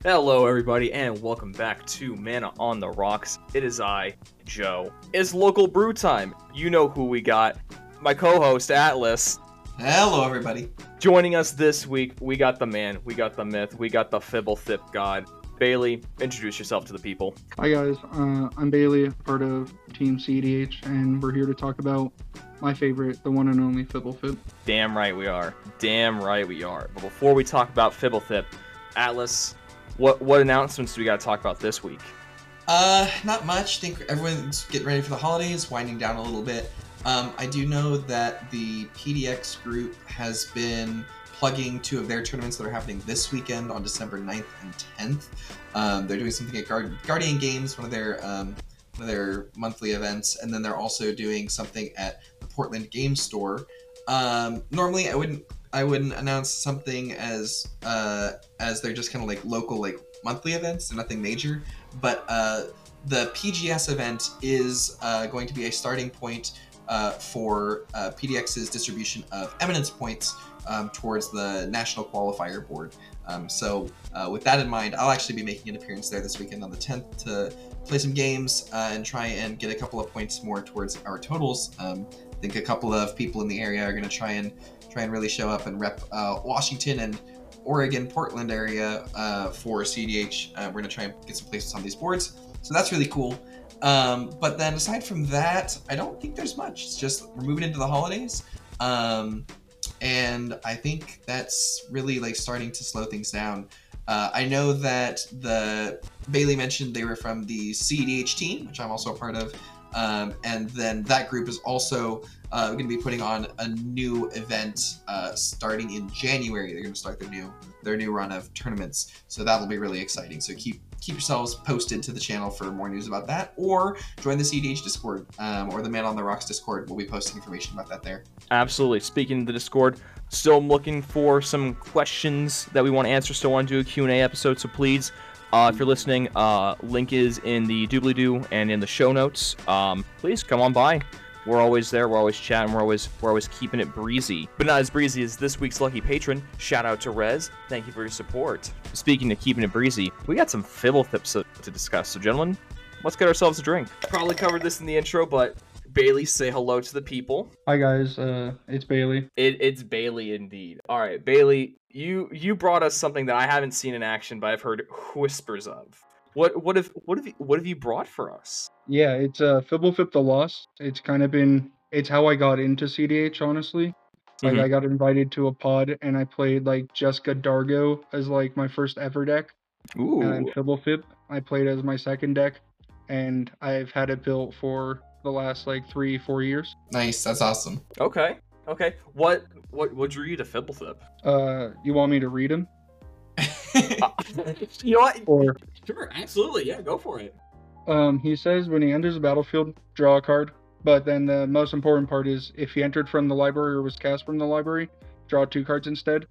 Hello, everybody, and welcome back to Mana on the Rocks. It is I, Joe. It's local brew time. You know who we got. My co-host, Atlas. Hello, everybody. Joining us this week, we got the man, we got the myth, we got the Fibblethip god. Bailey, introduce yourself to the people. Hi guys, I'm Bailey, part of Team CDH, and we're here to talk about my favorite, the one and only Fibblethip. Damn right we are. Damn right we are. But before we talk about Fibblethip, Atlas, what announcements do we got to talk about this week? Not much. I think everyone's getting ready for the holidays, winding down a little bit. I do know that the PDX group has been plugging two of their tournaments that are happening this weekend on December 9th and 10th. They're doing something at Guardian Games, one of their monthly events, and then they're also doing something at the Portland Game Store. Normally, I wouldn't announce something as they're just kind of like local, like monthly events and nothing major. But the PGS event is going to be a starting point for PDX's distribution of eminence points towards the National Qualifier Board. So with that in mind, I'll actually be making an appearance there this weekend on the 10th to play some games and try and get a couple of points more towards our totals. I think a couple of people in the area are going to try and really show up and rep Washington and Oregon, Portland area for CDH. We're going to try and get some places on these boards. So that's really cool. But then aside from that, I don't think there's much. It's just we're moving into the holidays. And I think that's really like starting to slow things down. I know that Bailey mentioned they were from the CDH team, which I'm also a part of. And then that group is also going to be putting on a new event starting in January. They're going to start their new run of tournaments, so that'll be really exciting. So keep yourselves posted to the channel for more news about that, or join the CDH Discord or the Man on the Rocks Discord. We'll be posting information about that there. Absolutely. Speaking of the Discord, still looking for some questions that we want to answer. Still want to do a Q&A episode, so please. If you're listening, link is in the doobly-doo and in the show notes. Please come on by. We're always there. We're always chatting. We're always keeping it breezy, but not as breezy as this week's lucky patron. Shout out to Rez. Thank you for your support. Speaking of keeping it breezy, we got some Fibblethip to discuss. So, gentlemen, let's get ourselves a drink. Probably covered this in the intro, but Bailey, say hello to the people. Hi guys, it's Bailey. It's Bailey indeed. All right, Bailey, you brought us something that I haven't seen in action, but I've heard whispers of. What have you brought for us? Yeah, it's Fibblethip the Lost. It's how I got into CDH, honestly. Like I got invited to a pod and I played like Jessica Dargo as like my first ever deck. Ooh. And then Fibblethip I played as my second deck, and I've had it built for the last like 3-4 years. Nice, that's awesome. Okay. What drew you to Fibblethip? You want me to read him? You know what? Or Sure, absolutely, yeah, go for it. he says when he enters the battlefield, draw a card. But then the most important part is if he entered from the library or was cast from the library, draw 2 cards instead.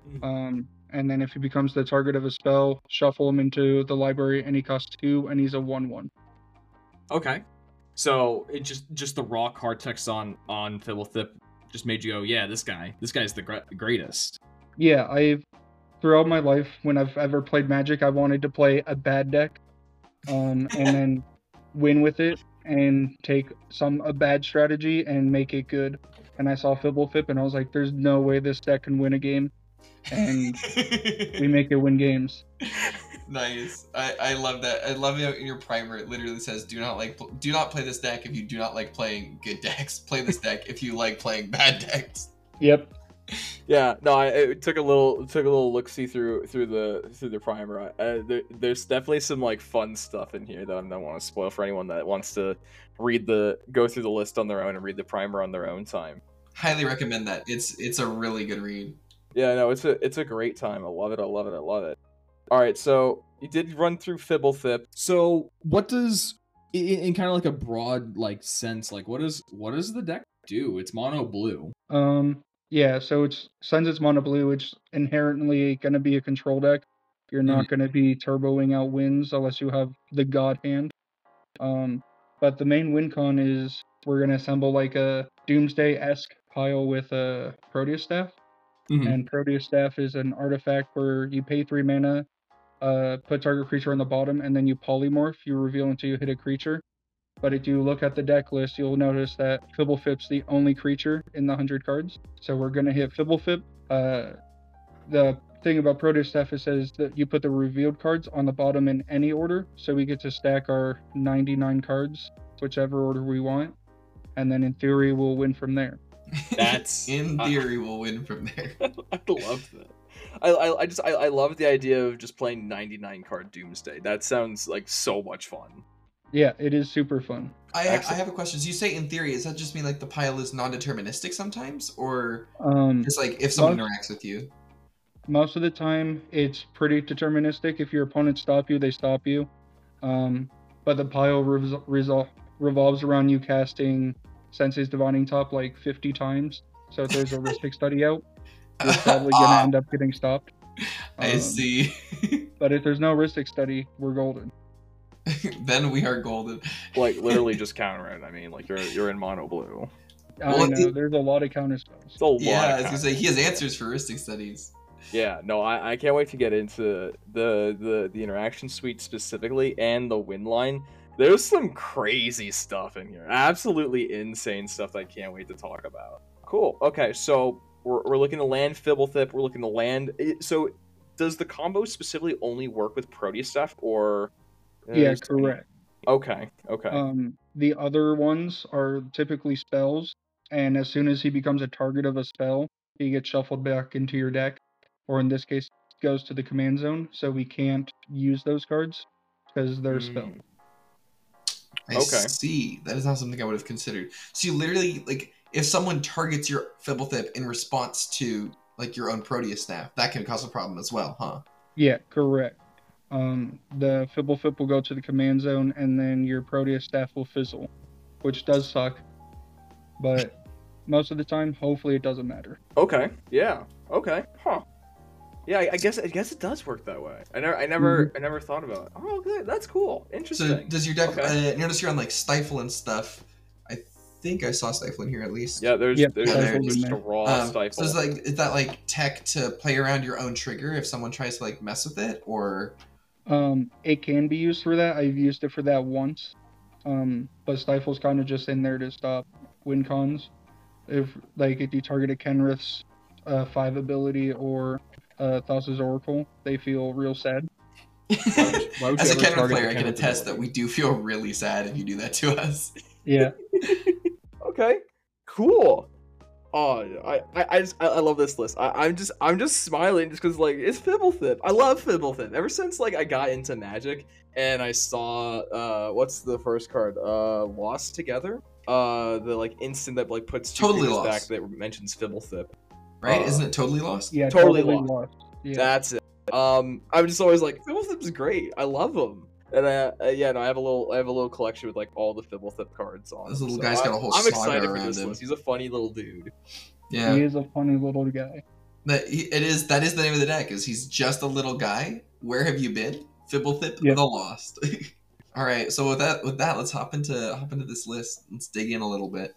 And then if he becomes the target of a spell, shuffle him into the library, and he costs 2, and he's a 1/1. Okay. So it just the raw card text on Fibblethip just made you go, yeah, this guy's the greatest. Yeah, throughout my life, when I've ever played Magic, I wanted to play a bad deck, and then win with it, and take a bad strategy and make it good. And I saw Fibblethip, and I was like, "There's no way this deck can win a game," and we make it win games. Nice. I love that. I love it in your primer. It literally says, "Do not play this deck if you do not like playing good decks. Play this deck if you like playing bad decks." Yep. Yeah, no, it took a little look see through the primer. There's definitely some like fun stuff in here that I don't want to spoil for anyone that wants to go through the list on their own and read the primer on their own time. Highly recommend that. It's a really good read. Yeah, no, it's a great time. I love it. All right, so you did run through Fibblethip. So what does, in kind of like a broad like sense, like what does the deck do? It's mono blue. Yeah, so since it's mono blue, it's inherently going to be a control deck. You're not going to be turboing out wins unless you have the God Hand. But the main win con is we're going to assemble like a Doomsday-esque pile with a Proteus Staff. And Proteus Staff is an artifact where you pay 3 mana, put target creature on the bottom, and then you polymorph. You reveal until you hit a creature. But if you look at the deck list, you'll notice that Fibblefip's the only creature in the 100 cards. So we're going to hit Fibblefip. The thing about Proteus Staff, it says that you put the revealed cards on the bottom in any order. So we get to stack our 99 cards, whichever order we want. And then in theory, we'll win from there. That's in theory, we'll win from there. I love that. I love the idea of just playing 99 card Doomsday. That sounds like so much fun. Yeah, it is super fun. I have a question. So you say in theory, does that just mean like the pile is non-deterministic sometimes, or just like if someone interacts with you? Most of the time, it's pretty deterministic. If your opponents stop you, they stop you. But the pile revolves around you casting Sensei's Divining Top like 50 times. So if there's a Rhystic Study out, you're probably going to end up getting stopped. I see. But if there's no Rhystic Study, we're golden. Then we are golden. Like literally just counter it. I mean, like you're in mono blue. I know there's a lot of counter spells. Yeah, I was gonna say he has answers for Rhystic Studies. Yeah, no, I can't wait to get into the interaction suite specifically and the win line. There's some crazy stuff in here. Absolutely insane stuff that I can't wait to talk about. Cool. Okay, so we're looking to land Fibblethip. We're looking to land. So does the combo specifically only work with Proteus Staff, or? Yeah, correct. Okay. The other ones are typically spells, and as soon as he becomes a target of a spell, he gets shuffled back into your deck, or in this case, goes to the command zone, so we can't use those cards because they're spell. I see. That is not something I would have considered. So you literally, like, if someone targets your Fibblethip in response to, like, your own Proteus Staff, that can cause a problem as well, huh? Yeah, correct. The Fibblefip will go to the command zone, and then your Proteus Staff will fizzle, which does suck, but most of the time, hopefully it doesn't matter. Okay, yeah, okay, huh. Yeah, I guess it does work that way. I never thought about it. Oh, good, that's cool, interesting. So does your deck, notice you're on, like, Stifle and stuff. I think I saw Stifle in here at least. Yeah, there's just a raw Stifle. So is that like tech to play around your own trigger if someone tries to like mess with it, or? It can be used for that. I've used it for that once. But Stifle's kind of just in there to stop win cons. If you target a Kenrith's 5 ability or Thassa's Oracle, they feel real sad. Why As a Kenrith player, I can attest that we do feel really sad if you do that to us. Yeah. Okay. Cool. Oh, I love this list. I'm just smiling just because like it's Fibblethip. I love Fibblethip. Ever since like I got into Magic and I saw what's the first card? Lost Together. The like instant that like puts two Totally creatures Lost. back that mentions Fibblethip. Right? Isn't it Totally Lost? Yeah, Totally Lost. Yeah. That's it. I'm just always like Fibblethip's great. I love him. And I have a little collection with like all the Fibblethip cards on. This little guy's got a whole I'm saga excited for around this him. list. He's a funny little dude. Yeah. He is a funny little guy. That is the name of the deck. Is he's just a little guy? Where have you been? Fibblethip Yep. the Lost. All right. So with that, let's hop into this list. Let's dig in a little bit.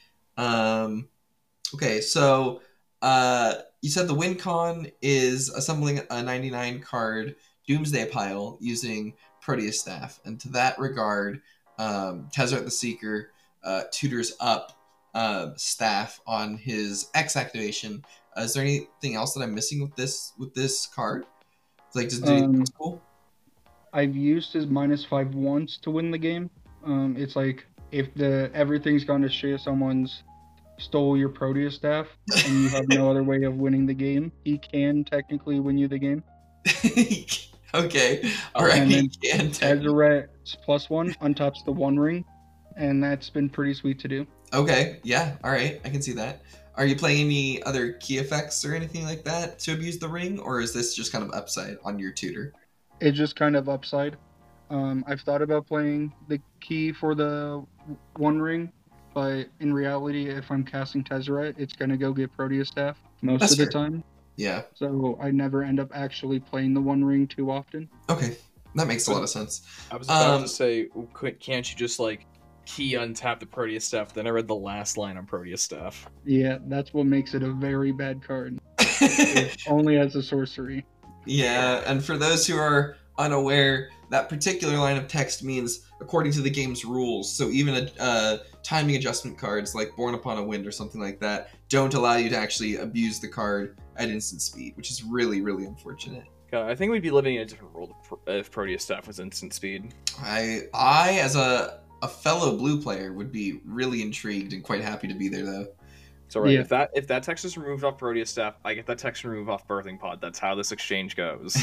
Okay. So you said the win con is assembling a 99 card Doomsday pile using Proteus Staff, and to that regard, Tezzeret the Seeker tutors up Staff on his X activation. Is there anything else that I'm missing with this card? Like, does it do anything else cool? I've used his -5 once to win the game. It's like if everything's gone to shit, someone's stole your Proteus Staff, and you have no other way of winning the game, he can technically win you the game. Okay. All right. And then Tezzeret's +1 untaps the One Ring, and that's been pretty sweet to do. Okay. Yeah. All right. I can see that. Are you playing any other key effects or anything like that to abuse the ring, or is this just kind of upside on your tutor? It's just kind of upside. I've thought about playing the key for the One Ring, but in reality, if I'm casting Tezzeret, it's going to go get Proteus Staff most of the time. Yeah. So I never end up actually playing the One Ring too often. Okay. That makes a lot of sense. I was about to say, can't you just like key untap the Proteus Staff? Then I read the last line on Proteus Staff. Yeah, that's what makes it a very bad card. It only has a sorcery. Yeah, and for those who are unaware, that particular line of text means according to the game's rules. So even timing adjustment cards like Born Upon a Wind or something like that don't allow you to actually abuse the card at instant speed, which is really, really unfortunate. God, I think we'd be living in a different world if Proteus staff was instant speed. I as a fellow blue player would be really intrigued and quite happy to be there though. So right, Yeah. if that text is removed off Proteus staff, I get that text removed off Birthing Pod. That's how this exchange goes.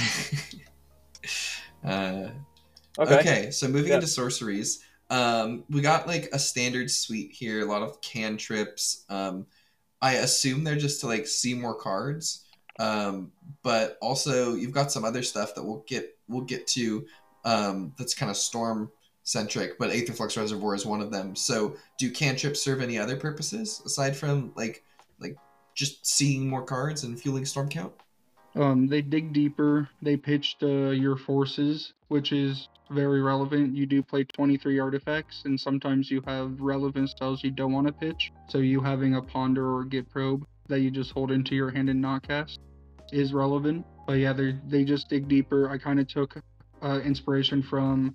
Okay, so moving Yeah. into sorceries, we got like a standard suite here, a lot of cantrips. I assume they're just to like see more cards, but also you've got some other stuff that we'll get to. That's kind of storm centric, but Aetherflux Reservoir is one of them. So, do cantrips serve any other purposes aside from like just seeing more cards and fueling storm count? They dig deeper. They pitched your forces, which is very relevant. You do play 23 artifacts, and sometimes you have relevant spells you don't want to pitch. So you having a Ponder or Git Probe that you just hold into your hand and not cast is relevant. But yeah, they just dig deeper. I kind of took inspiration from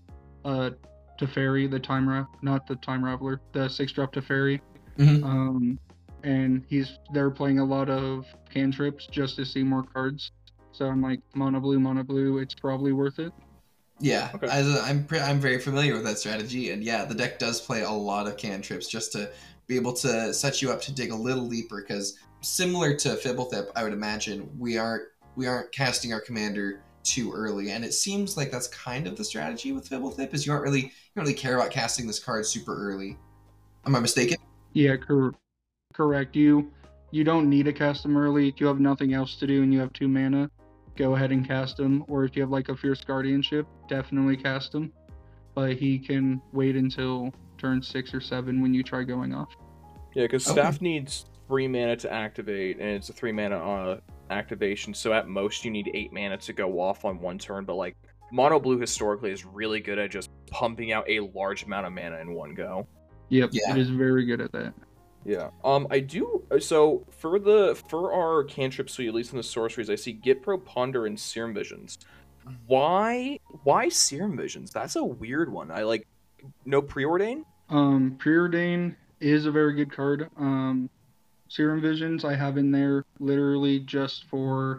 Teferi, not the Time Raveler, the 6-drop Teferi. Mm-hmm. And they're playing a lot of cantrips just to see more cards. So I'm like, mono blue, it's probably worth it. Yeah, Okay. I'm very familiar with that strategy, and yeah, the deck does play a lot of cantrips just to be able to set you up to dig a little deeper. Because similar to Fibblethip, I would imagine we aren't casting our commander too early, and it seems like that's kind of the strategy with Fibblethip is you don't really care about casting this card super early. Am I mistaken? Yeah, correct. You don't need to cast them early. If you have nothing else to do and you have 2 mana, go ahead and cast him. Or if you have like a Fierce Guardianship, definitely cast him. But he can wait until turn 6 or 7 when you try going off. Yeah, because Okay. staff needs 3 mana to activate, and it's a 3 mana activation. So at most, you need 8 mana to go off on one turn. But like mono blue historically is really good at just pumping out a large amount of mana in one go. Yep, Yeah. it is very good at that. Yeah. I do. So for our cantrip suite, at least in the sorceries, I see Git Pro, Ponder, and Serum Visions. Why Serum Visions? That's a weird one. I like no Preordain. Preordain is a very good card. Serum Visions I have in there literally just for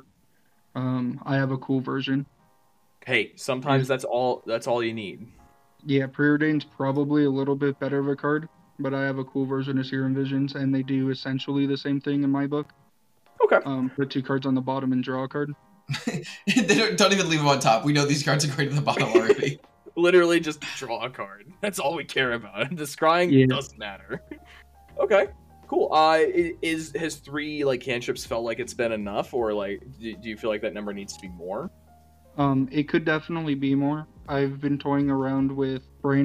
I have a cool version. Hey, sometimes that's all you need. Yeah, Preordain's probably a little bit better of a card, but I have a cool version of Serum Visions, and they do essentially the same thing in my book. Okay. Put 2 cards on the bottom and draw a card. They don't even leave them on top. We know these cards are going to the bottom already. Literally just draw a card. That's all we care about. The scrying Yeah. doesn't matter. Okay. Cool. Has 3 like cantrips felt like it's been enough, or like do you feel like that number needs to be more? It could definitely be more. I've been toying around with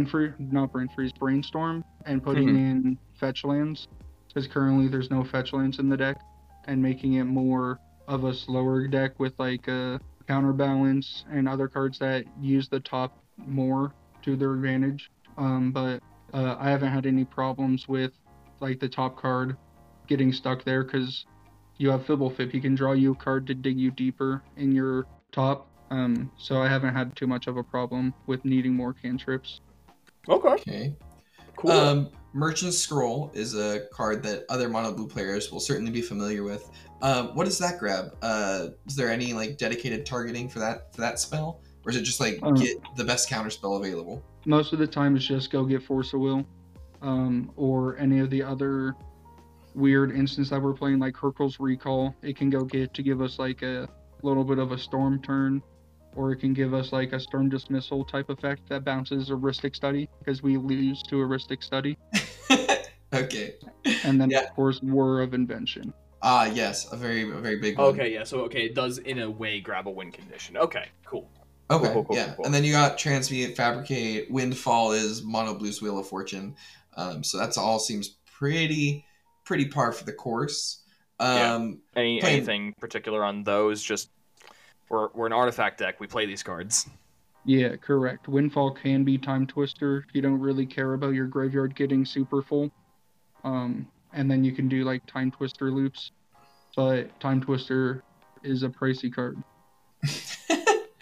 Brainstorm, and putting in fetch lands, because currently there's no fetch lands in the deck, and making it more of a slower deck with like a counterbalance and other cards that use the top more to their advantage. But I haven't had any problems with like the top card getting stuck there, because you have Fibblethip. He can draw you a card to dig you deeper in your top. So I haven't had too much of a problem with needing more cantrips. Okay. Okay. Cool. Merchant Scroll is a card that other mono blue players will certainly be familiar with. What does that grab? Is there any like dedicated targeting for that spell, or is it just like get the best counter spell available? Most of the time, it's just go get Force of Will, or any of the other weird instance that we're playing, like Hurkyl's Recall. It can go get to give us like a little bit of a storm turn, or it can give us like a Stern Dismissal type effect that bounces Heuristic Study, because we lose to Heuristic Study. Okay. And then Yeah. of course War of Invention. Yes, a very big one. Okay, yeah. So it does in a way grab a win condition. Okay, cool. Okay, Cool. yeah. And then you got Transmute, Fabricate, Windfall is Mono Blue's Wheel of Fortune. So that's all seems pretty par for the course. Anything particular on those? Just we're an artifact deck. We play these cards. Yeah, correct. Windfall can be Time Twister if you don't really care about your graveyard getting super full. And then you can do like Time Twister loops. But Time Twister is a pricey card.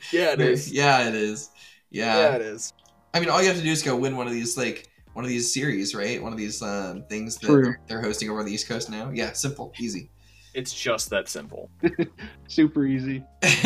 Yeah, it is. Yeah, it is. Yeah, it is. I mean, all you have to do is go win one of these series, right? One of these things that True. they're hosting over on the East Coast now. Yeah, simple, easy. It's just that simple. Super easy.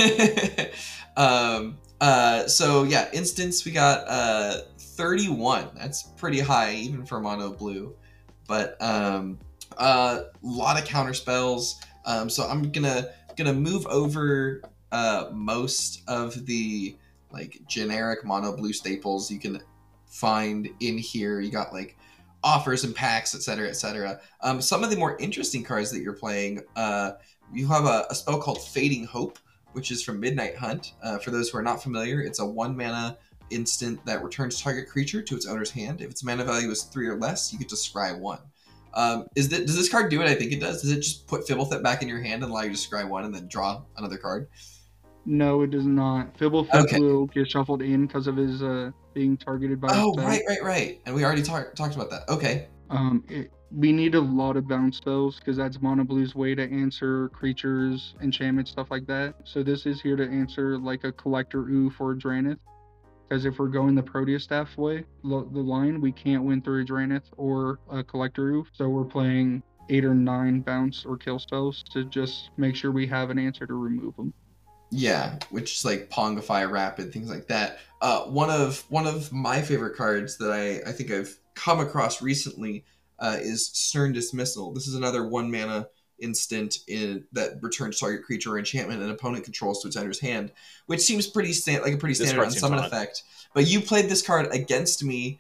So yeah, instance we got 31. That's pretty high even for mono blue, but a lot of counter spells. So I'm gonna move over most of the like generic mono blue staples you can find in here. You got like offers and packs, etc., etc. Some of the more interesting cards that you're playing, you have a spell called Fading Hope, which is from Midnight Hunt. For those who are not familiar, it's a 1 mana instant that returns target creature to its owner's hand. If its mana value is 3 or less, you get to scry 1. Does this card do what I think it does? Does it just put Fibblethip back in your hand and allow you to scry 1 and then draw another card? No, it does not. Fibblethip will get shuffled in because of his being targeted by. Oh, right. And we already talked about that. Okay. We need a lot of bounce spells because that's Mono Blue's way to answer creatures, enchantments, stuff like that. So this is here to answer like a Collector Oof or a Drannith. Because if we're going the Proteus Staff way, the line, we can't win through a Drannith or a Collector Oof. So we're playing 8 or 9 bounce or kill spells to just make sure we have an answer to remove them. Yeah, which is like Pongify, Rapid, things like that. One of my favorite cards that I think I've come across recently is Stern Dismissal. This is another 1 mana instant that returns target creature or enchantment an opponent controls to its owner's hand, which seems pretty standard on summon effect. But you played this card against me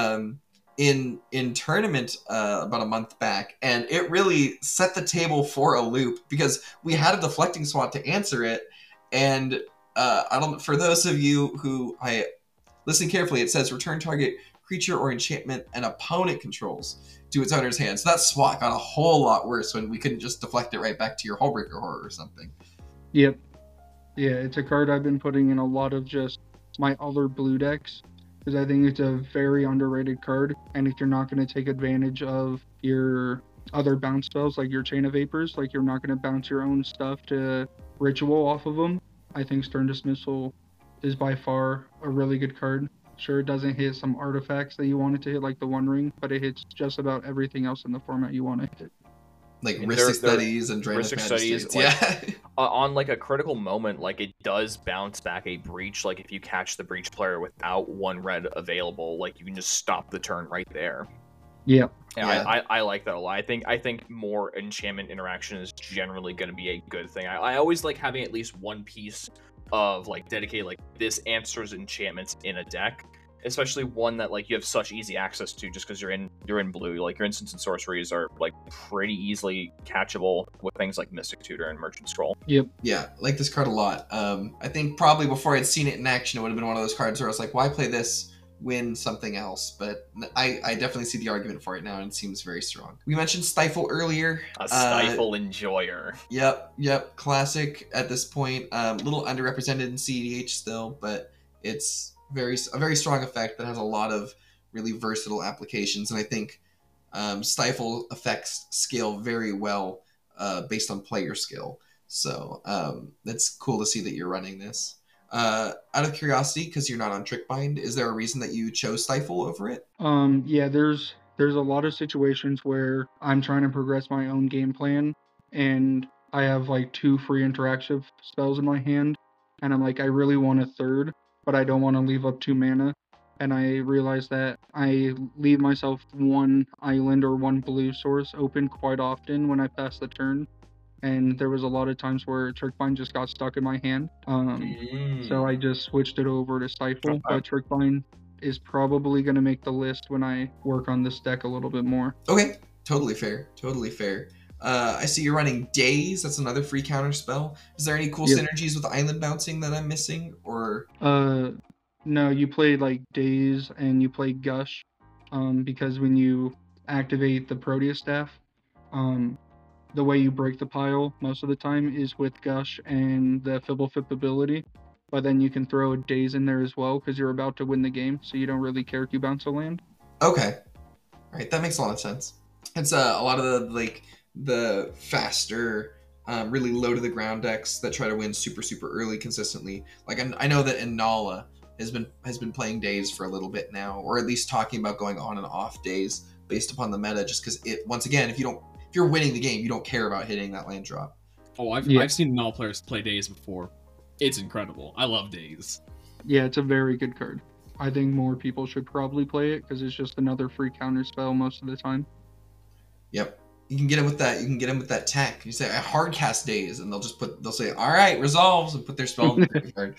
in tournament about a month back, and it really set the table for a loop because we had a deflecting swat to answer it. And for those of you who listen carefully, it says return target creature or enchantment an opponent controls to its owner's hand. So that swat got a whole lot worse when we couldn't just deflect it right back to your Hullbreaker Horror or something. Yep. Yeah, it's a card I've been putting in a lot of just my other blue decks because I think it's a very underrated card. And if you're not going to take advantage of your other bounce spells like your Chain of Vapors, like you're not going to bounce your own stuff to ritual off of them, I think Stern Dismissal is by far a really good card. Sure, it doesn't hit some artifacts that you want it to hit, like the One Ring, but it hits just about everything else in the format you want to hit. Like Rhystic Studies and Drannith Studies, yeah. On like a critical moment, like it does bounce back a breach. Like if you catch the breach player without 1 red available, like you can just stop the turn right there. Yeah. I like that a lot. I think more enchantment interaction is generally going to be a good thing. I always like having at least one piece of like dedicated like this answers enchantments in a deck, especially one that like you have such easy access to just because you're in blue. Like your instants and sorceries are like pretty easily catchable with things like Mystic Tutor and Merchant Scroll. Yep. Yeah, I like this card a lot. I think probably before I'd seen it in action, it would have been one of those cards where I was like, why play this? Win something else, but I definitely see the argument for it now, and it seems very strong. We mentioned Stifle earlier. A Stifle enjoyer. Yep, classic at this point. Little underrepresented in CEDH still, but it's a very strong effect that has a lot of really versatile applications, and I think Stifle effects scale very well based on player skill. So it's cool to see that you're running this. Out of curiosity, because you're not on Trickbind, is there a reason that you chose Stifle over it? Yeah, there's a lot of situations where I'm trying to progress my own game plan, and I have like 2 free interactive spells in my hand, and I'm like, I really want a third, but I don't want to leave up 2 mana. And I realize that I leave myself 1 island or 1 blue source open quite often when I pass the turn. And there was a lot of times where Trickbind just got stuck in my hand. So I just switched it over to Stifle. But Trickbind is probably going to make the list when I work on this deck a little bit more. Okay, totally fair. I see you're running Daze. That's another free counter spell. Is there any cool synergies with island bouncing that I'm missing? Or no, you play like Daze and you play Gush. Because when you activate the Proteus Staff, the way you break the pile most of the time is with Gush and the Fibblethip ability, but then you can throw a Daze in there as well because you're about to win the game, so you don't really care if you bounce a land. Okay, all right, that makes a lot of sense. It's a lot of the faster really low to the ground decks that try to win super early consistently. Like I know that Inala has been playing Daze for a little bit now, or at least talking about going on and off Daze based upon the meta, just because it, once again, if you're winning the game, you don't care about hitting that land drop. Oh, I've seen Null players play Daze before. It's incredible. I love Daze. Yeah, it's a very good card. I think more people should probably play it because it's just another free counter spell most of the time. Yep. You can get him with that. You can get him with that tech. You say I hard cast Daze, and they'll say, "All right, resolves," and put their spell in the graveyard.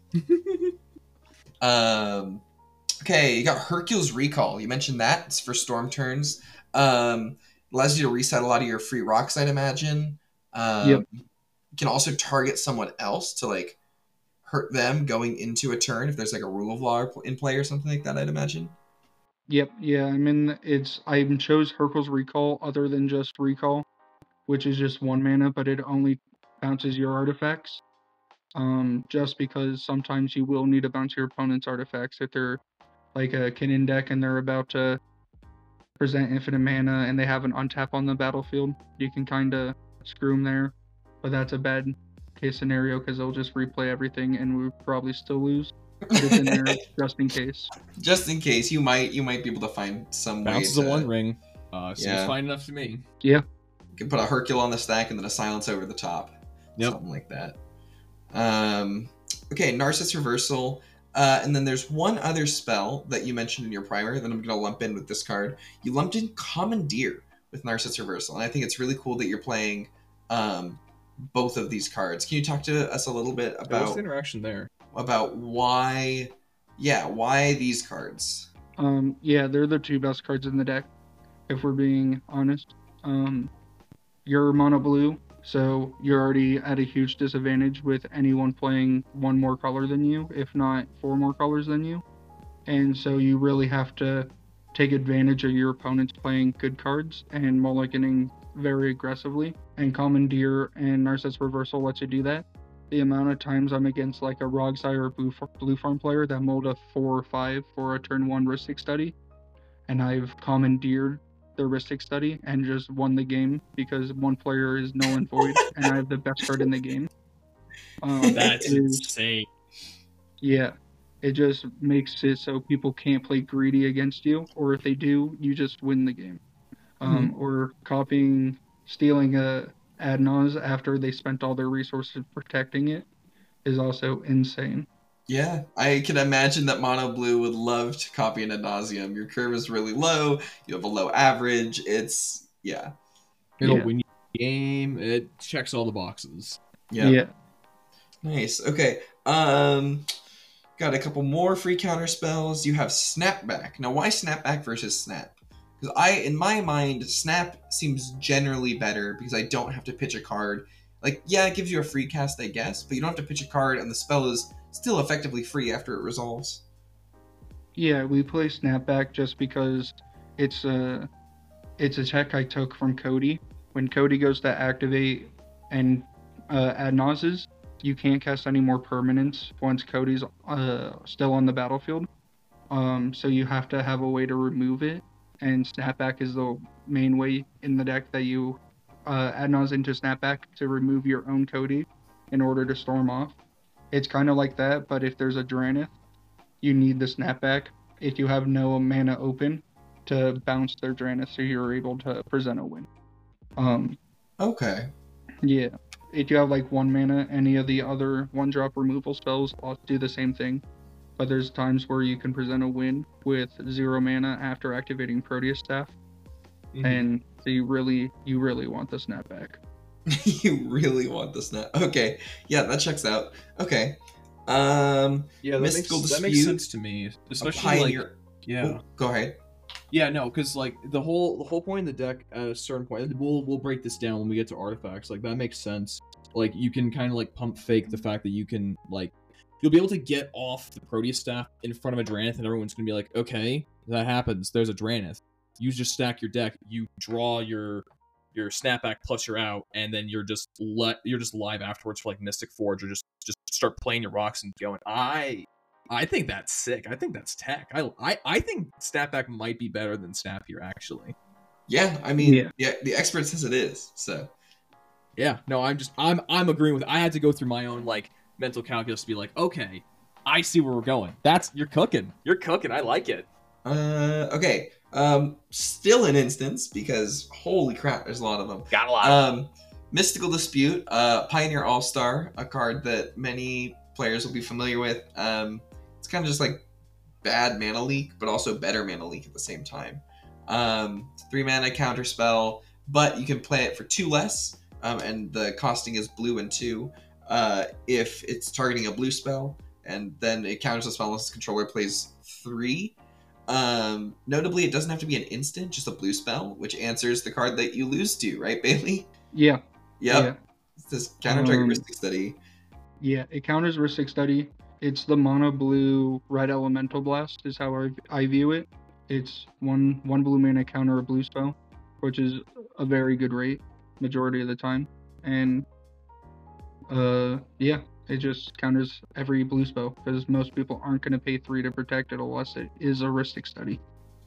Okay, you got Hercule's Recall. You mentioned that. It's for storm turns. Allows you to reset a lot of your free rocks, I'd imagine. Yep. You can also target someone else to like hurt them going into a turn if there's like a rule of law in play or something like that, I'd imagine. Yep, yeah, I chose Hercule's Recall other than just Recall, which is just 1 mana, but it only bounces your artifacts. Just because sometimes you will need to bounce your opponent's artifacts if they're like a Kinnan deck and they're about to present infinite mana and they have an untap on the battlefield. You can kind of screw them there, but that's a bad case scenario because they'll just replay everything and we'll probably still lose. Put it in there just in case. Just in case, you might be able to find some way Bounces to... a 1 ring. Seems Yeah. fine enough to me. Yeah. You can put a Hercule on the stack and then a Silence over the top. Yep. Something like that. Okay, Narcissus Reversal. And then there's one other spell that you mentioned in your primer that I'm going to lump in with this card. You lumped in Commandeer with Narcissus Reversal. And I think it's really cool that you're playing both of these cards. Can you talk to us a little bit What's about the interaction there? why these cards? Yeah, they're the 2 best cards in the deck, if we're being honest. You're mono blue, so you're already at a huge disadvantage with anyone playing 1 more color than you, if not 4 more colors than you. And so you really have to take advantage of your opponents playing good cards and mulliganing very aggressively. And Commandeer and Narcissus Reversal lets you do that. The amount of times I'm against like a Rogsire or Blue Farm player that mulled a 4 or 5 for a turn 1 Rhystic Study, and I've commandeered the Rhystic Study and just won the game because one player is null and void and I have the best card in the game. That's insane. Yeah, it just makes it so people can't play greedy against you, or if they do, you just win the game. Or stealing a Adnaz after they spent all their resources protecting it is also insane. Yeah, I can imagine that Mono Blue would love to copy an Ad Nauseam. Your curve is really low, you have a low average, it'll win you the game, it checks all the boxes. Yeah. Nice, okay. Got a couple more free counter spells. You have Snapback. Now, why Snapback versus Snap? Because in my mind, Snap seems generally better because I don't have to pitch a card. Like, yeah, it gives you a free cast, I guess, but you don't have to pitch a card, and the spell is still effectively free after it resolves. Yeah, we play Snapback just because it's a tech I took from Cody. When Cody goes to activate and add Nauses, you can't cast any more permanents once Cody's still on the battlefield. So you have to have a way to remove it, and Snapback is the main way in the deck that you add Naus into Snapback to remove your own Cody in order to storm off. It's kind of like that, but if there's a Drannith, you need the Snapback if you have no mana open to bounce their Drannith so you're able to present a win. Okay. Yeah. If you have like 1 mana, any of the other 1-drop removal spells will do the same thing. But there's times where you can present a win with 0 mana after activating Proteus Staff. Mhm. And so you really want the Snapback. You really want the Snap. Okay. Yeah, that checks out. Okay. Yeah, Mystical that makes Dispute, sense to me. a Especially like, Pioneer. yeah. Oh, go ahead. Yeah, no, because like the whole point of the deck at a certain point, we'll break this down when we get to artifacts. Like that makes sense. Like you can kind of like pump fake the fact that you can like you'll be able to get off the Proteus Staff in front of a Drannith, and everyone's gonna be like, okay, that happens. There's a Drannith. You just stack your deck. You draw your Snapback plus you're out, and then you're just live afterwards for like Mystic Forge, or just start playing your rocks and going. I think that's sick. I think that's tech. I think Snapback might be better than Snap here, actually. Yeah, I mean, yeah, the expert says it is, so. Yeah, no, I'm agreeing with. I had to go through my own like mental calculus to be like, okay, I see where we're going. You're cooking. You're cooking. I like it. Okay. Still an instance because holy crap, there's a lot of them. Got a lot. Mystical Dispute, Pioneer All Star, a card that many players will be familiar with. It's kind of just like bad mana leak, but also better mana leak at the same time. 3 mana counter spell, but you can play it for 2 less, and the costing is blue and 2 if it's targeting a blue spell, and then it counters the spell unless the controller plays 3. Notably, it doesn't have to be an instant, just a blue spell, which answers the card that you lose to, right, Bailey? Yeah. Yep. Yeah. It's this counter-target Rhystic Study. Yeah, it counters Rhystic Study. It's the mono blue red elemental blast is how I view it. It's one blue mana counter a blue spell, which is a very good rate majority of the time. And yeah, it just counters every blue spell because most people aren't going to pay 3 to protect it unless it is a Rhystic Study.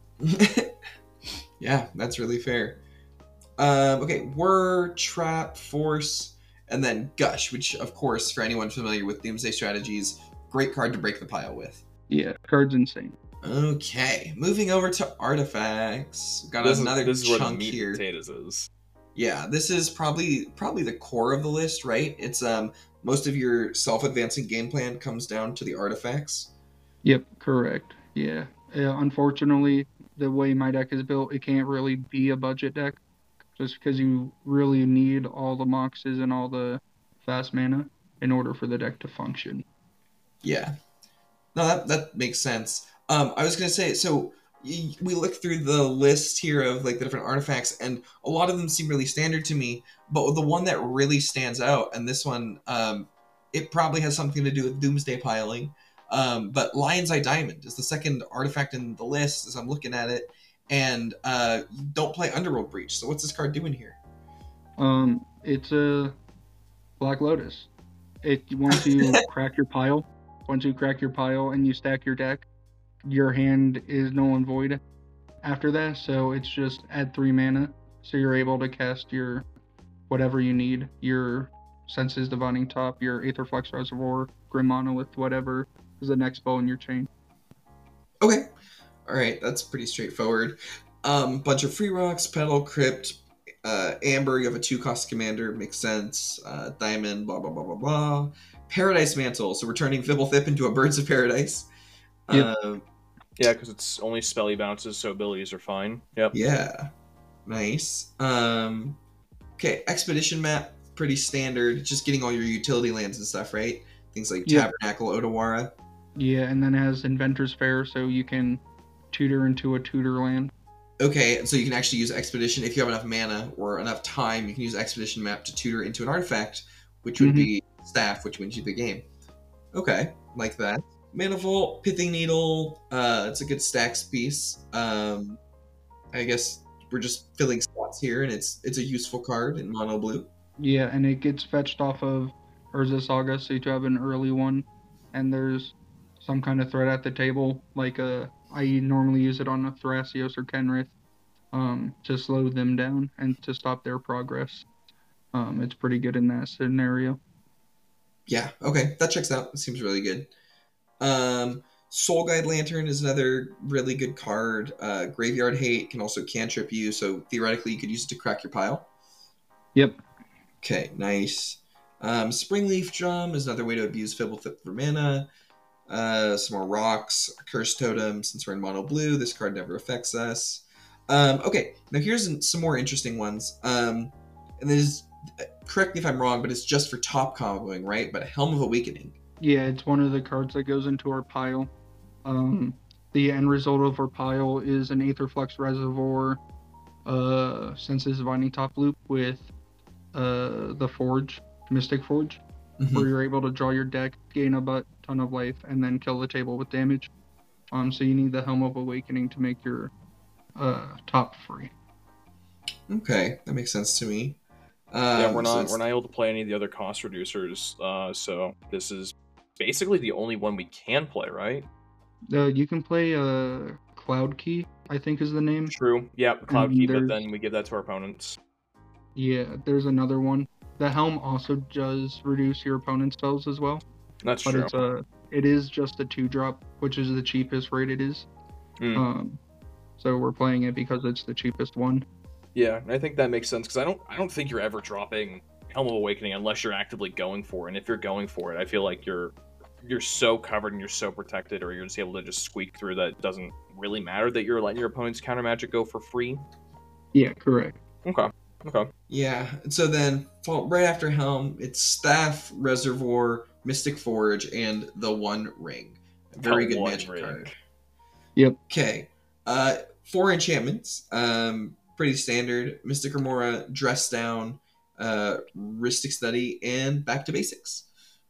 Yeah, that's really fair. Okay, Whir, Trap, Force, and then Gush, which, of course, for anyone familiar with Doomsday strategies, great card to break the pile with. Yeah, card's insane. Okay, moving over to artifacts. Got another this is where the chunk meat here. and potatoes is. Yeah, this is probably the core of the list, right? It's most of your self-advancing game plan comes down to the artifacts. Yep, correct. Yeah. Unfortunately, the way my deck is built, it can't really be a budget deck just because you really need all the moxes and all the fast mana in order for the deck to function. Yeah. No, that makes sense. I was going to say, so we look through the list here of like the different artifacts, and a lot of them seem really standard to me, but the one that really stands out, and this one, it probably has something to do with Doomsday piling, but Lion's Eye Diamond is the second artifact in the list as I'm looking at it, and you don't play Underworld Breach, so what's this card doing here? It's a Black Lotus. Once you crack your pile and you stack your deck, your hand is null and void after that, so it's just add 3 mana, so you're able to cast your whatever you need, your Senses Divining Top, your Aetherflux Reservoir, Grim Monolith, whatever is the next bow in your chain. Okay. Alright, that's pretty straightforward. Bunch of free rocks, Petal, Crypt, Amber, you have a 2-cost commander, makes sense. Diamond, blah, blah, blah, blah, blah. Paradise Mantle, so we're turning Fibblethip into a Birds of Paradise. Yep. Yeah, because it's only spelly bounces, so abilities are fine. Yep. Yeah. Nice. Okay, Expedition Map, pretty standard. Just getting all your utility lands and stuff, right? Things like Yep. Tabernacle, Odawara. Yeah, and then it has Inventor's Fair, so you can tutor into a tutor land. Okay, so you can actually use Expedition if you have enough mana or enough time. You can use Expedition Map to tutor into an artifact, which would be Staff, which wins you the game. Okay, like that. Mana Vault, Pithing Needle. It's a good stacks piece. I guess we're just filling slots here, and it's a useful card in mono blue. Yeah, and it gets fetched off of Urza Saga, so you have an early one, and there's some kind of threat at the table, like I normally use it on a Thrasios or Kenrith, to slow them down and to stop their progress. It's pretty good in that scenario. Yeah, okay, that checks out. It seems really good. Soul Guide Lantern is another really good card. Graveyard Hate can also cantrip you, so theoretically you could use it to crack your pile. Yep. Okay, nice. Springleaf Drum is another way to abuse Fibblethip for mana. Some more rocks. Curse Totem, since we're in mono blue, this card never affects us. Okay, now here's some more interesting ones. And this, correct me if I'm wrong, but it's just for top comboing, right? But Helm of Awakening. Yeah, it's one of the cards that goes into our pile. The end result of our pile is an Aetherflux Reservoir, Senses Divining Top loop with the Forge, Mystic Forge, where you're able to draw your deck, gain a ton of life, and then kill the table with damage. So you need the Helm of Awakening to make your top free. Okay, that makes sense to me. Yeah, we're not able to play any of the other cost reducers, so this is basically the only one we can play, right? You can play Cloud Key, I think is the name. True. Yeah, Cloud And Key, but then we give that to our opponents. Yeah, there's another one. The helm also does reduce your opponent's spells as well, That's but true. it is just a 2-drop, which is the cheapest rate it is. Mm. So we're playing it because it's the cheapest one. Yeah, I think that makes sense because I don't think you're ever dropping Helm of Awakening unless you're actively going for it. And if you're going for it, I feel like you're so covered and you're so protected, or you're just able to just squeak through that it doesn't really matter that you're letting your opponent's counter magic go for free. Yeah, correct. Okay. Okay. Yeah. So then, right after Helm, it's Staff, Reservoir, Mystic Forge, and the One Ring. A very The good One magic Ring. card. Yep. Okay. 4 enchantments. Pretty standard. Mystic Remora, Dress Down, Rhystic Study, and Back to Basics.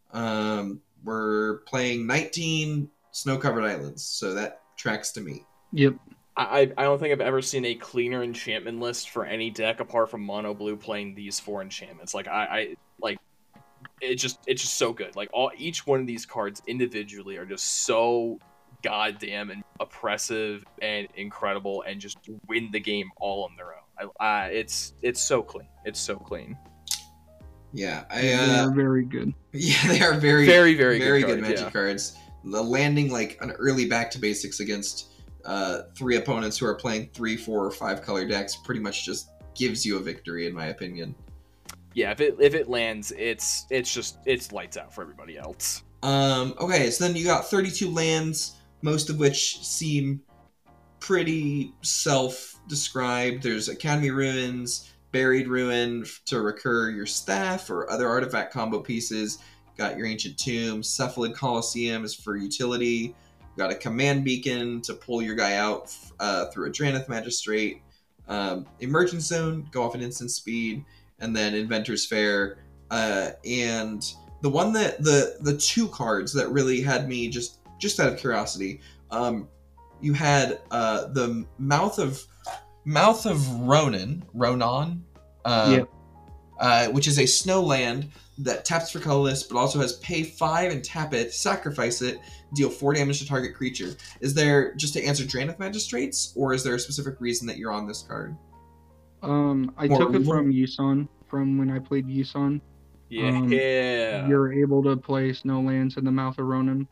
We're playing 19 snow-covered islands, so that tracks to me. Yep. I don't think I've ever seen a cleaner enchantment list for any deck apart from Mono Blue playing these 4 enchantments. Like I like it's just so good. Like each one of these cards individually are just so goddamn and oppressive and incredible, and just win the game all on their own. It's so clean. It's so clean. Yeah, They are very good. Yeah, they are very, very very good good cards, magic cards. The landing like an early back to basics against 3 opponents who are playing 3, 4, or 5 color decks pretty much just gives you a victory, in my opinion. Yeah, if it lands, it's lights out for everybody else. Okay, so then you got 32 lands, most of which seem pretty self-described. There's Academy Ruins, Buried Ruin to recur your staff or other artifact combo pieces. Got your Ancient Tomb. Cephalid Colosseum is for utility. Got a Command Beacon to pull your guy out through a Drannith Magistrate. Emergence Zone, go off at instant speed. And then Inventor's Fair. And the one that, the 2 cards that really had me just out of curiosity, you had the Mouth of Ronan, which is a snow land that taps for colorless, but also has pay 5 and tap it, sacrifice it, deal 4 damage to target creature. Is there, just to answer Drannith Magistrates, or is there a specific reason that you're on this card? I took it from Yusan, from when I played Yusan. Yeah. You're able to play Snowlands in the Mouth of Ronan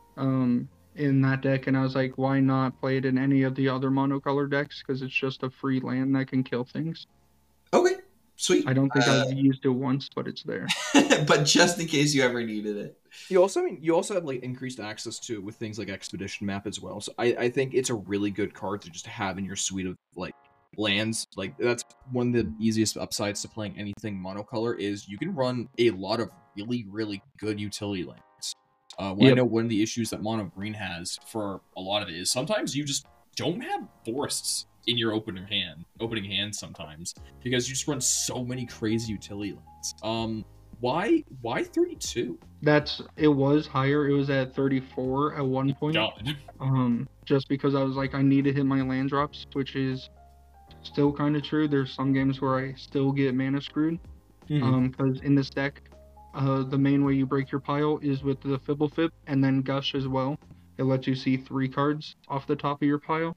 in that deck, and I was like, why not play it in any of the other monocolor decks? Because it's just a free land that can kill things. Okay, sweet. I don't think I've used it once, but it's there. But just in case you ever needed it. You also have like increased access to it with things like Expedition Map as well. So I think it's a really good card to just have in your suite of like lands. Like that's one of the easiest upsides to playing anything monocolor is you can run a lot of really good utility lands. I know one of the issues that mono green has for a lot of it is sometimes you just don't have forests in your opening hand sometimes because you just run so many crazy utility lands. Why 32? It was higher. It was at 34 at one point. God. Just because I was like, I need to hit my land drops, which is still kind of true. There's some games where I still get mana screwed. Because in this deck, the main way you break your pile is with the Fibblefip and then Gush as well. It lets you see 3 cards off the top of your pile.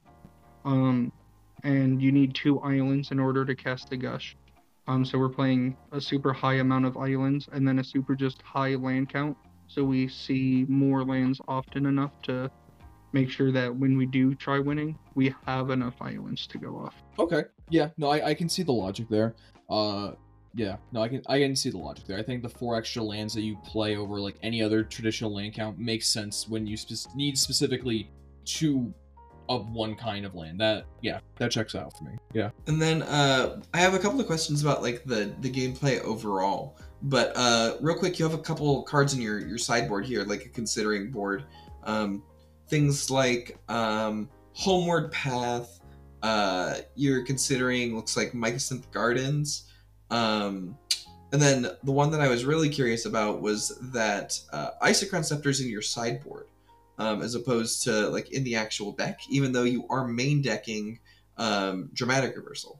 And you need 2 islands in order to cast the Gush. So we're playing a super high amount of islands and then a super just high land count. So we see more lands often enough to make sure that when we do try winning, we have enough islands to go off. Okay. Yeah. No, I can see the logic there. Yeah. No, I can see the logic there. I think the 4 extra lands that you play over like any other traditional land count makes sense when you need specifically 2 of one kind of land. That checks out for me. Yeah. And then I have a couple of questions about like the gameplay overall. But real quick, you have a couple cards in your sideboard here, like a considering board. Things like Homeward Path. You're considering looks like Mycosynth Gardens. And then the one that I was really curious about was that Isochron Scepter's in your sideboard. As opposed to like in the actual deck, even though you are main decking Dramatic Reversal.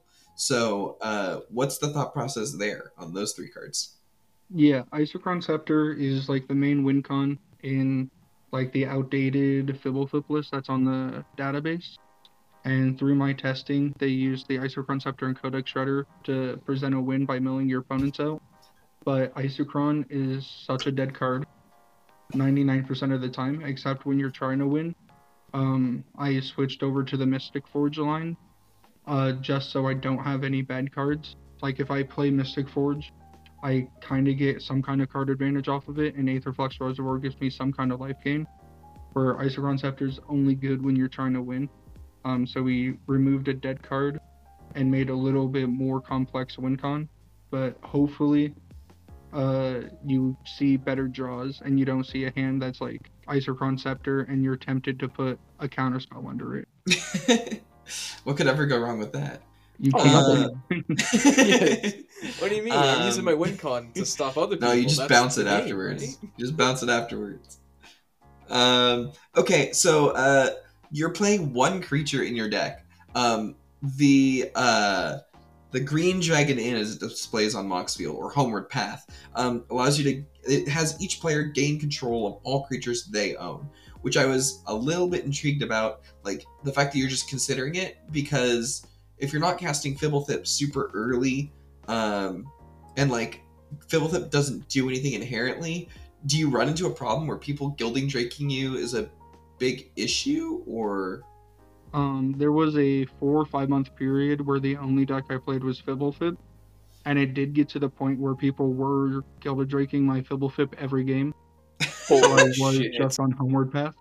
So what's the thought process there on those 3 cards? Yeah, Isochron Scepter is like the main win con in like the outdated Fibblefip list that's on the database. And through my testing, they use the Isochron Scepter and Codex Shredder to present a win by milling your opponents out. but Isochron is such a dead card 99% of the time, except when you're trying to win. I switched over to the Mystic Forge line, just so I don't have any bad cards. Like if I play Mystic Forge, I kind of get some kind of card advantage off of it, and Aetherflux Reservoir gives me some kind of life gain. Where Isochron Scepter is only good when you're trying to win. So we removed a dead card and made a little bit more complex win con, but hopefully you see better draws and you don't see a hand that's like Isochron Scepter and you're tempted to put a counterspell under it. What could ever go wrong with that? You Uh, can't. What do you mean? I'm using my win con to stop other people. No, you just That's bounce the it game, afterwards. right? You just bounce it afterwards. Okay, so you're playing one creature in your deck. The Green Dragon Inn, as it displays on Moxfield, or Homeward Path, allows you to. It has each player gain control of all creatures they own, which I was a little bit intrigued about, like the fact that you're just considering it, because if you're not casting Fibblethip super early, and like Fibblethip doesn't do anything inherently, do you run into a problem where people gilding draking you is a big issue, or? There was a 4 or 5 month period where the only deck I played was Fibblethip, and it did get to the point where people were Gilded Draking my Fibblethip every game. So I was just on Homeward Path.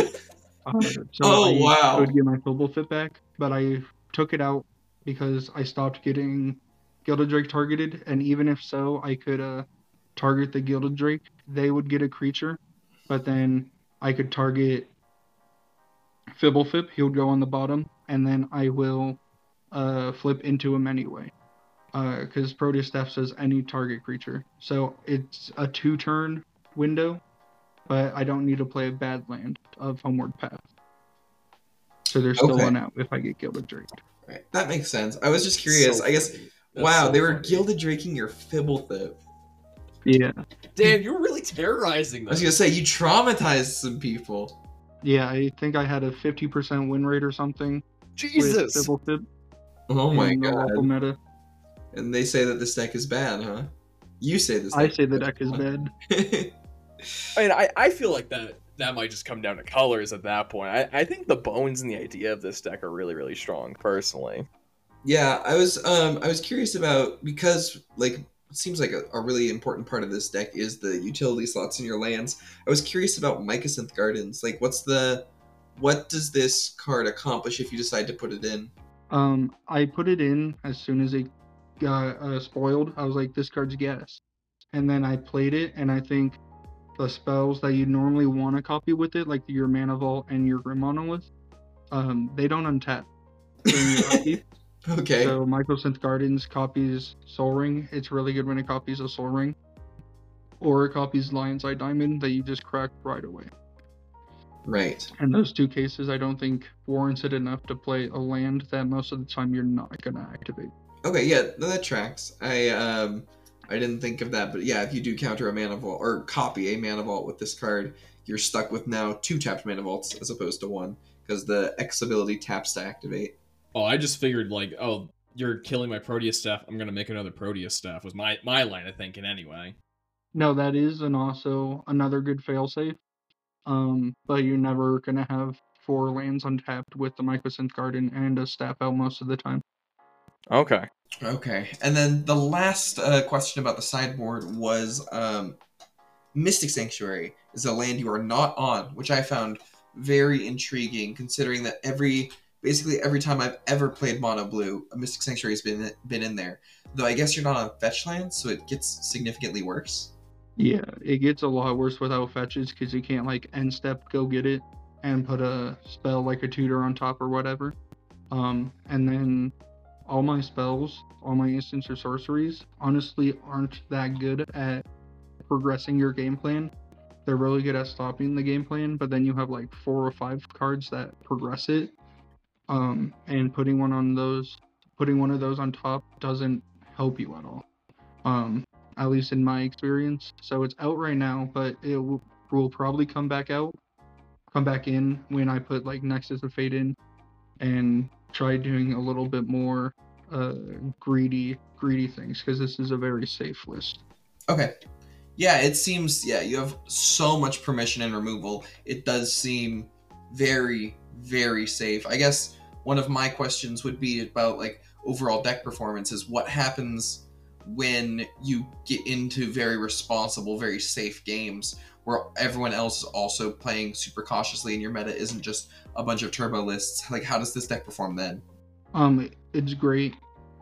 So I wow. could get my Fibblethip back, but I took it out because I stopped getting Gilded Drake targeted, and even if so, I could target the Gilded Drake. They would get a creature, but then I could target Fibblethip, he would go on the bottom, and then I will flip into him anyway. Because Proteus Staff says any target creature. So it's a 2-turn window, but I don't need to play a bad land of Homeward Path. So there's still Okay. one out if I get Gilded Draked. Right. That makes sense. I was just curious. So I guess. funny. That's Wow, so they were funny. gilded draking your Fibblethip. Yeah. Damn, you're really terrorizing I them. was gonna say you traumatized some people. Yeah, I think I had a 50% win rate or something Jesus. with Fibblethip Oh my in the god! local meta. And they say that this deck is bad, huh? You say this. I say the deck is bad. I mean, I feel like that might just come down to colors at that point. I think the bones and the idea of this deck are really, really strong, personally. Yeah, I was curious about, because like it seems like a really important part of this deck is the utility slots in your lands. I was curious about Mycosynth Gardens. Like, what does this card accomplish if you decide to put it in? I put it in as soon as it got spoiled. I was like, this card's gas. And then I played it, and I think the spells that you normally want to copy with it, like your Mana Vault and your Grim Monolith, they don't untap during your upkeep. Okay. So Mycosynth Gardens copies Soul Ring. It's really good when it copies a Soul Ring. Or it copies Lion's Eye Diamond that you just crack right away. Right. In those two cases, I don't think warrants it enough to play a land that most of the time you're not going to activate. Okay, yeah, that tracks. I didn't think of that, but yeah, if you do counter a Mana Vault or copy a Mana Vault with this card, you're stuck with now 2 tapped Mana Vaults as opposed to 1, because the X ability taps to activate. Oh, I just figured, like, oh, you're killing my Proteus Staff, I'm gonna make another Proteus Staff, was my line of thinking anyway. No, that is also another good failsafe. But you're never going to have 4 lands untapped with the Mycosynth Garden and a staff out most of the time. Okay. Okay, and then the last question about the sideboard was Mystic Sanctuary is a land you are not on, which I found very intriguing, considering that basically every time I've ever played Mono Blue, a Mystic Sanctuary has been in there. Though I guess you're not on fetch lands, so it gets significantly worse. Yeah, it gets a lot worse without fetches because you can't like end step go get it and put a spell like a tutor on top or whatever. And then all my spells, all my instants or sorceries, honestly aren't that good at progressing your game plan. They're really good at stopping the game plan, but then you have like 4 or 5 cards that progress it. And putting one of those on top doesn't help you at all. At least in my experience. So it's out right now, but it will probably come back in when I put like Nexus of Fate in and try doing a little bit more greedy things, because this is a very safe list. Okay. Yeah, it seems, yeah, you have so much permission and removal. It does seem very, very safe. I guess one of my questions would be about like overall deck performance is what happens when you get into very responsible, very safe games where everyone else is also playing super cautiously and your meta isn't just a bunch of turbo lists. Like, how does this deck perform then? It's great.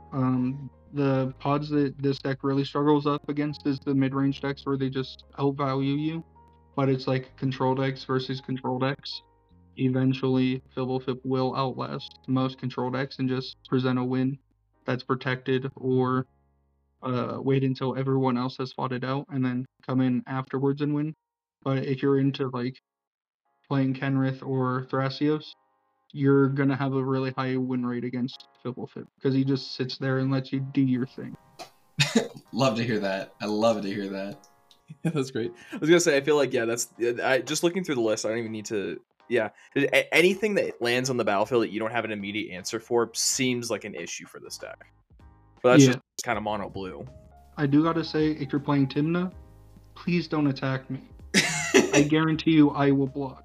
The pods that this deck really struggles up against is the mid-range decks where they just outvalue you, but it's like control decks versus control decks. Eventually, Fibblefip will outlast most control decks and just present a win that's protected, or wait until everyone else has fought it out and then come in afterwards and win. But if you're into like playing Kenrith or Thrasios, you're gonna have a really high win rate against Fibblefip because he just sits there and lets you do your thing. Love to hear that. I love to hear that. That's great. I was gonna say, I feel like, yeah, that's, I just looking through the list, I don't even need to, yeah, anything that lands on the battlefield that you don't have an immediate answer for seems like an issue for this deck. But that's Yeah. just kind of mono blue. I do gotta say, if you're playing Timna, please don't attack me. I guarantee you I will block.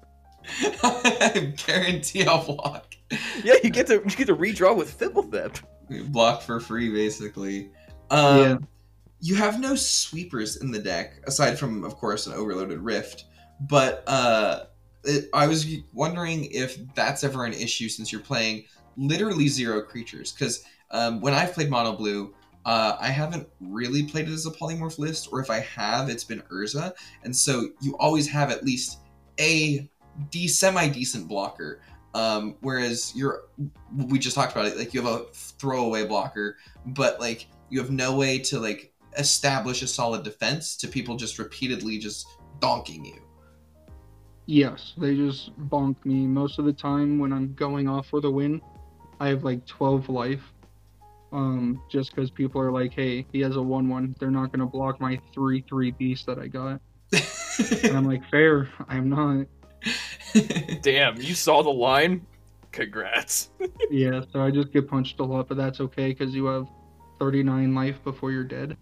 I guarantee I'll block. Yeah, you get to redraw with Fibblefip. Block for free, basically. Yeah. You have no sweepers in the deck, aside from, of course, an overloaded Rift. But I was wondering if that's ever an issue since you're playing literally 0 creatures. Because when I've played Mono Blue, I haven't really played it as a polymorph list, or if I have, it's been Urza. And so you always have at least a semi-decent blocker. Whereas we just talked about it, like you have a throwaway blocker, but like you have no way to like establish a solid defense to people just repeatedly just donking you. Yes, they just bonk me. Most of the time when I'm going off for the win, I have like 12 life. Just because people are like, hey, he has a 1/1. They're not gonna block my 3/3 beast that I got. And I'm like, fair, I'm not. Damn, you saw the line? Congrats. Yeah, so I just get punched a lot, but that's okay because you have 39 life before you're dead.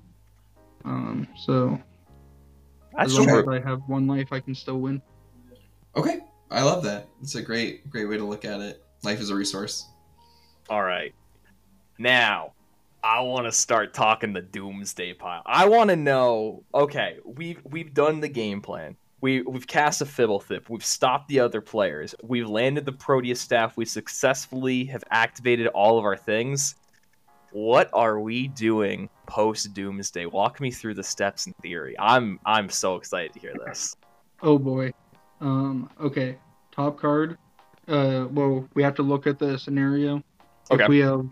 So That's as long short. as I have 1 life, I can still win. Okay, I love that. It's a great way to look at it. Life is a resource. All right. Now, I want to start talking the Doomsday pile. I want to know. Okay, we've done the game plan. We've cast a Fibblethip. We've stopped the other players. We've landed the Proteus staff. We successfully have activated all of our things. What are we doing post Doomsday? Walk me through the steps in theory. I'm so excited to hear this. Oh boy. Okay. Top card. Well, we have to look at the scenario. Okay. If we have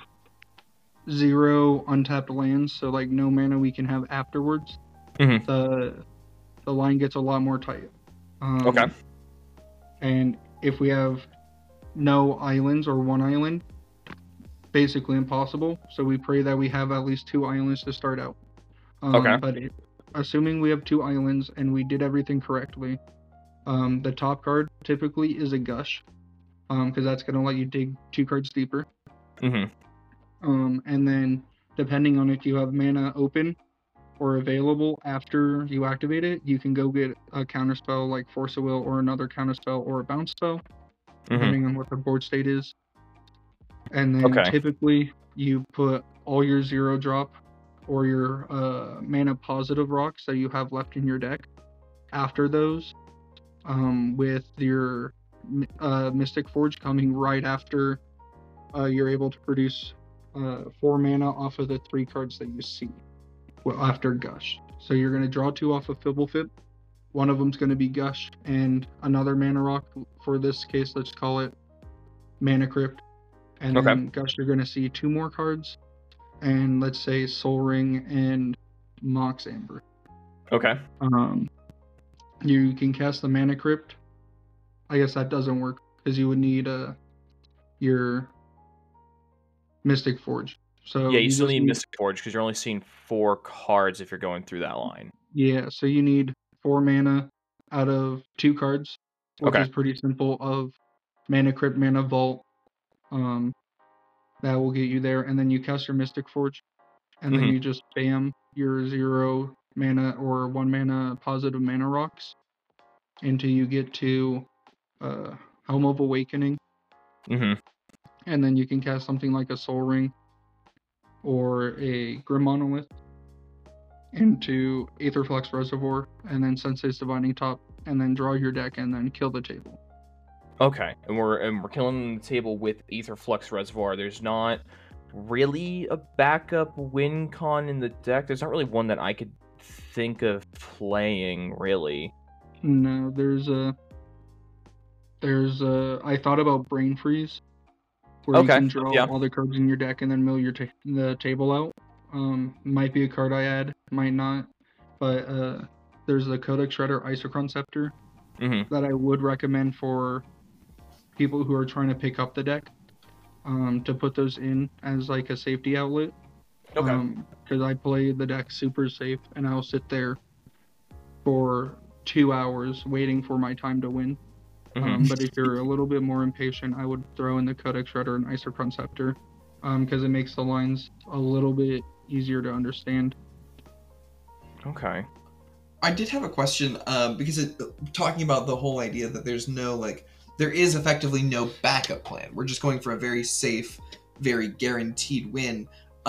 0 untapped lands, so like no mana we can have afterwards, Mhm. the line gets a lot more tight. Okay. And if we have no islands or 1 island, basically impossible. So we pray that we have at least 2 islands to start out. Okay. But assuming we have 2 islands and we did everything correctly, the top card typically is a Gush, because that's going to let you dig 2 cards deeper. Mhm. And then depending on if you have mana open or available after you activate it, you can go get a counterspell like Force of Will or another counterspell or a bounce spell, depending on what the board state is. And then Okay. typically you put all your 0 drop or your mana positive rocks that you have left in your deck after those, with your Mystic Forge coming right after you're able to produce 4 mana off of the 3 cards that you see after Gush. So you're going to draw 2 off of Fibblefip. One of them's going to be Gush, and another mana rock. For this case, let's call it Mana Crypt. And Okay. then Gush, you're going to see 2 more cards, and let's say Soul Ring and Mox Amber. Okay. You can cast the Mana Crypt. I guess that doesn't work because you would need your Mystic Forge. So Yeah, you still just need Mystic Forge because you're only seeing 4 cards if you're going through that line. Yeah, so you need 4 mana out of 2 cards, which Okay. is pretty simple, of Mana Crypt, Mana Vault. That will get you there, and then you cast your Mystic Forge, and then Mhm. you just spam your 0 mana or 1 mana positive mana rocks until you get to Helm of Awakening. Mm-hmm. And then you can cast something like a Soul Ring or a Grim Monolith into Aetherflux Reservoir, and then Sensei's Divining Top, and then draw your deck and then kill the table. Okay, and we're killing the table with Aetherflux Reservoir. There's not really a backup win con in the deck. There's not really one that I could think of playing, really. No, I thought about Brain Freeze, where you Okay, can draw yeah. all the cards in your deck and then mill the table out. Might be a card I add, might not. But there's the Codex Shredder Isochron Scepter Mm-hmm. that I would recommend for people who are trying to pick up the deck, to put those in as like a safety outlet. Okay. Because I play the deck super safe, and I'll sit there for 2 hours waiting for my time to win. Mm-hmm. But if you're a little bit more impatient, I would throw in the Codex Shredder and Isochron Scepter, because it makes the lines a little bit easier to understand. Okay. I did have a question, because talking about the whole idea that there's no, like, there is effectively no backup plan. We're just going for a very safe, very guaranteed win.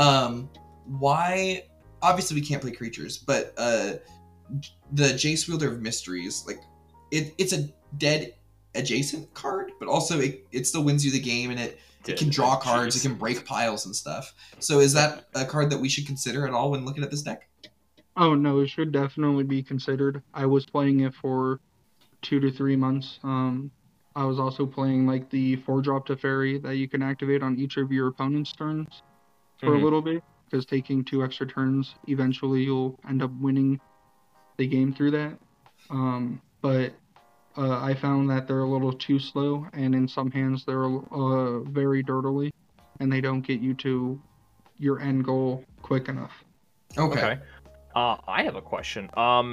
Why? Obviously, we can't play creatures, but the Jace Wielder of Mysteries, like, it's a dead adjacent card, but also it still wins you the game, and it can draw cards, it can break piles and stuff. So is that a card that we should consider at all when looking at this deck? Oh no, it should definitely be considered. I was playing it for 2 to 3 months. I was also playing like the 4-drop Teferi that you can activate on each of your opponent's turns for a little bit, because taking 2 extra turns, eventually you'll end up winning the game through that. But I found that they're a little too slow, and in some hands they're very dirtily, and they don't get you to your end goal quick enough. Okay. I have a question.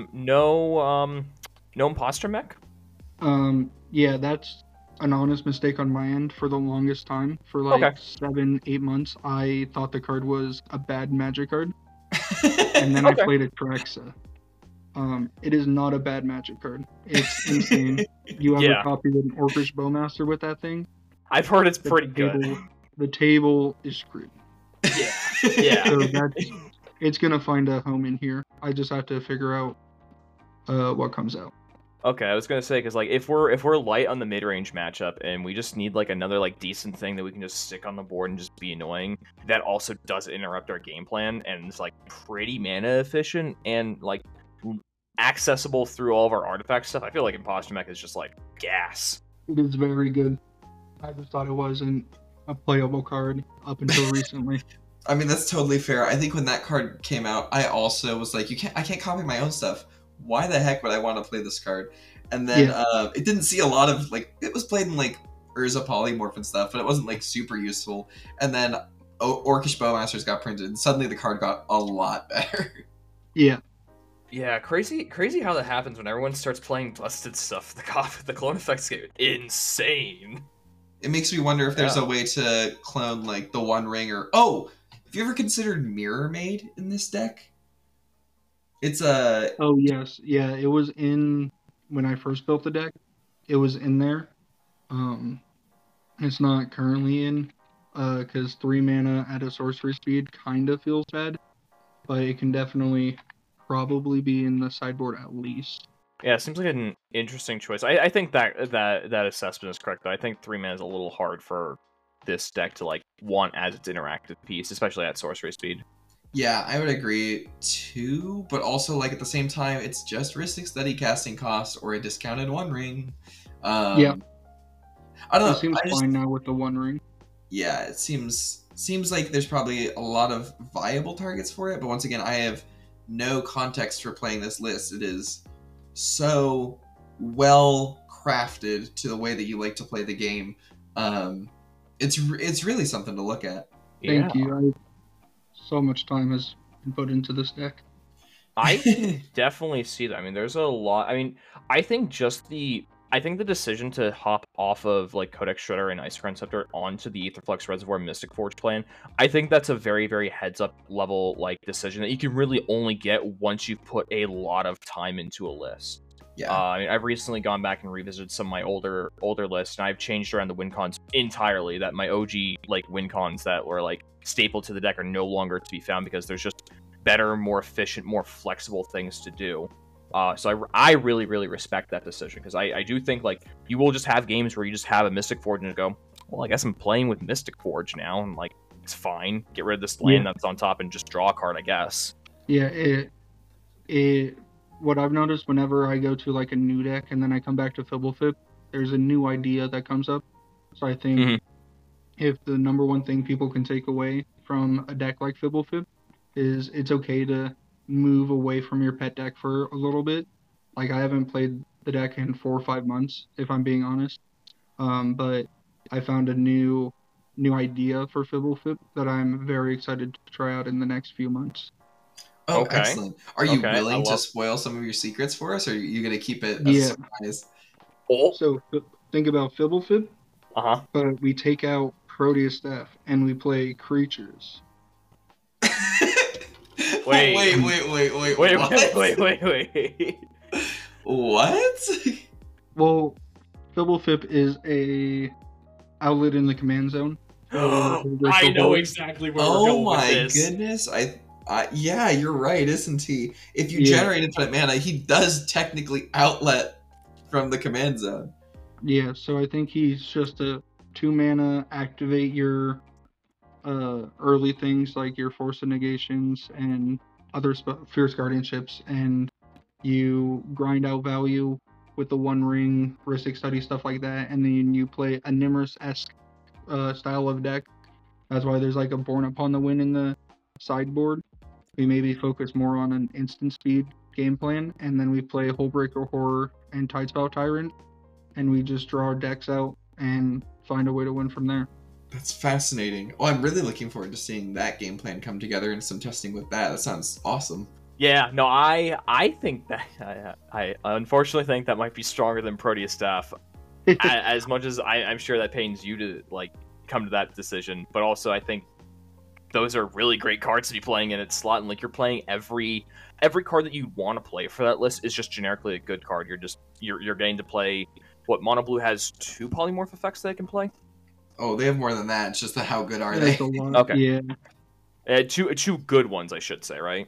No imposter mech? Yeah, that's an honest mistake on my end. For the longest time, for like 7-8 months, I thought the card was a bad Magic card, and then I played Atraxa. It is not a bad Magic card. It's insane. You ever copied an Orcish Bowmaster with that thing? I've heard it's pretty good. The table is screwed. Yeah. So it's gonna find a home in here. I just have to figure out what comes out. Okay, I was gonna say, because like if we're light on the mid range matchup and we just need like another like decent thing that we can just stick on the board and just be annoying, that also doesn't interrupt our game plan and it's like pretty mana efficient and like accessible through all of our artifact stuff. I feel like Imposter Mech is just like gas. It is very good. I just thought it wasn't a playable card up until recently. I mean, that's totally fair. I think when that card came out, I also was like, I can't copy my own stuff. Why the heck would I want to play this card? And then it didn't see a lot of, like, it was played in, like, Urza Polymorph and stuff, but it wasn't, like, super useful. And then Orcish Bowmasters got printed, and suddenly the card got a lot better. Yeah. Yeah, crazy how that happens when everyone starts playing busted stuff. The clone effects get insane. It makes me wonder if there's a way to clone, like, the One Ring or... Oh! Have you ever considered Mirror Maid in this deck? It's a... Oh, yes. Yeah, it was in... When I first built the deck, it was in there. It's not currently in, because 3 mana at a sorcery speed kind of feels bad. But it can definitely probably be in the sideboard at least. Yeah, it seems like an interesting choice. I think that assessment is correct, though. I think 3 mana is a little hard for this deck to like want as its interactive piece, especially at sorcery speed. Yeah, I would agree too, but also like at the same time, it's just Rhystic Study casting cost or a discounted One Ring. Yeah, I don't know. It seems fine now with the One Ring. Yeah, it seems like there's probably a lot of viable targets for it, but once again, I have no context for playing this list. It is so well crafted to the way that you like to play the game. It's really something to look at. Thank you. So much time has been put into this deck. I can definitely see that. I mean, there's a lot. I mean, I think just the I think the decision to hop off of like Codex Shredder and Isochron Scepter onto the Aetherflux Reservoir Mystic Forge plan, I think that's a very, very heads up level like decision that you can really only get once you've put a lot of time into a list. Yeah. I mean, I've recently gone back and revisited some of my older lists, and I've changed around the win cons entirely. That my OG like win cons that were like stapled to the deck are no longer to be found because there's just better, more efficient, more flexible things to do. So I really, really respect that decision because I do think like you will just have games where you just have a Mystic Forge and you go, well, I guess I'm playing with Mystic Forge now, and like it's fine. Get rid of this land that's on top and just draw a card, I guess. Yeah, what I've noticed whenever I go to like a new deck and then I come back to Fibblefib, there's a new idea that comes up. So I think if the number one thing people can take away from a deck like Fibblefib is it's okay to move away from your pet deck for a little bit. Like I haven't played the deck in 4 or 5 months, if I'm being honest. But I found a new idea for Fibblefib that I'm very excited to try out in the next few months. Oh, Okay. excellent. Are you Okay, willing I to spoil some of your secrets for us, or are you going to keep it a Yeah. surprise? Oh, So think about Fibblefib, uh-huh. but we take out Proteus Staff and we play creatures. Wait. Wait. What? Well, Fibblefib is a outlet in the command zone. I know exactly where we're Oh going with my this. goodness! Yeah, you're right, isn't he? If you Yeah. generate infinite mana, he does technically outlet from the command zone. Yeah, so I think he's just a 2 mana activate your early things like your Force of Negations and other Fierce Guardianships, and you grind out value with the One Ring, Rhystic Study, stuff like that, and then you play a Nimrus-esque style of deck. That's why there's like a Born Upon the Wind in the sideboard. We maybe focus more on an instant speed game plan, and then we play Hullbreaker Horror and Tidespell Tyrant, and we just draw our decks out and find a way to win from there. That's fascinating. Oh, I'm really looking forward to seeing that game plan come together and some testing with that. That sounds awesome. Yeah, no, I think that I unfortunately think that might be stronger than Proteus Staff. As much as I'm sure that pains you to like come to that decision, but also I think those are really great cards to be playing in its slot, and like you're playing every card that you want to play for that list is just generically a good card. You're getting to play what Mono Blue has 2 polymorph effects they can play. Oh, they have more than that. It's just how good are That's they? a lot. Okay. Yeah. Two good ones, I should say, right?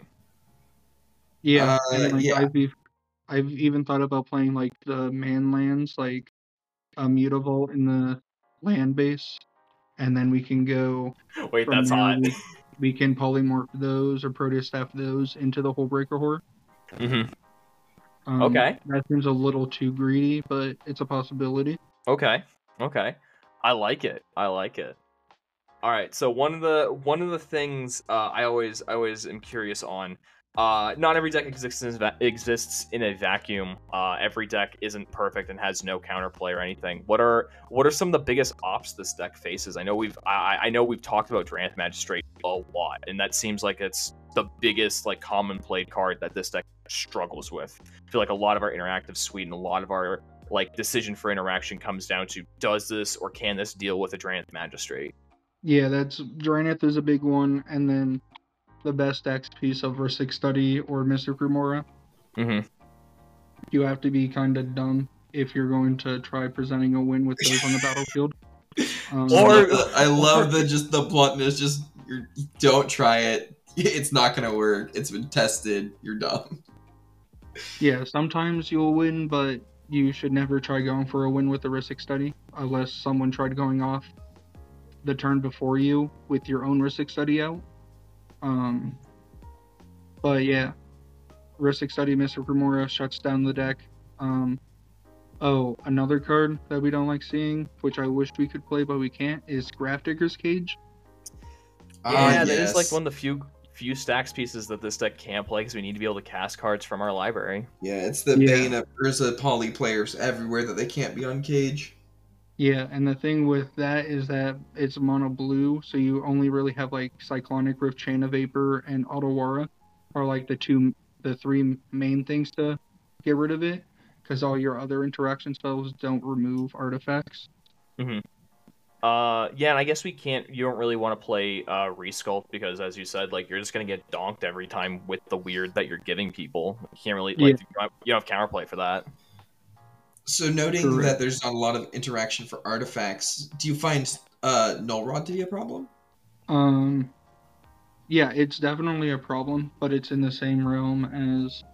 Yeah. And, like, yeah. I've even thought about playing like the man lands, like a Mutavault in the land base, and then we can go. Wait, from that's there, hot. We can polymorph those or Proteus Staff those into the Hullbreaker Horror. Mm-hmm. Okay. That seems a little too greedy, but it's a possibility. Okay. I like it. All right. So one of the things I always am curious on. Not every deck exists in a vacuum. Every deck isn't perfect and has no counterplay or anything. What are some of the biggest ops this deck faces? I know we've talked about Drannith Magistrate a lot, and that seems like it's the biggest like common played card that this deck struggles with. I feel like a lot of our interactive suite and a lot of our like decision for interaction comes down to does this or can this deal with a Drannith Magistrate? Yeah, that's Drannith is a big one, and then the best X piece of Rhystic Study or Mystic Remora. Mm-hmm. You have to be kind of dumb if you're going to try presenting a win with those on the battlefield. I love the bluntness. Just don't try it. It's not gonna work. It's been tested. You're dumb. Yeah, sometimes you'll win, but you should never try going for a win with the Rhystic Study unless someone tried going off the turn before you with your own Rhystic Study out. But yeah, Rhystic Study, Mystic Remora shuts down the deck. Another card that we don't like seeing, which I wish we could play but we can't, is Grafdigger's Cage. Yeah, that is like one of the few stacks pieces that this deck can't play because we need to be able to cast cards from our library. Yeah, it's the bane of Urza poly players everywhere that they can't be on Cage. Yeah, and the thing with that is that it's mono blue, so you only really have like Cyclonic Rift, Chain of Vapor, and Otawara are like the 3 main things to get rid of it. because all your other interaction spells don't remove artifacts. Mm-hmm. Yeah, and I guess you don't really want to play Resculpt because, as you said, like, you're just gonna get donked every time with the weird that you're giving people. You can't really, like, you don't have counterplay for that. So noting Correct. that there's not a lot of interaction for artifacts, do you find Null Rod to be a problem? Yeah, it's definitely a problem, but it's in the same realm as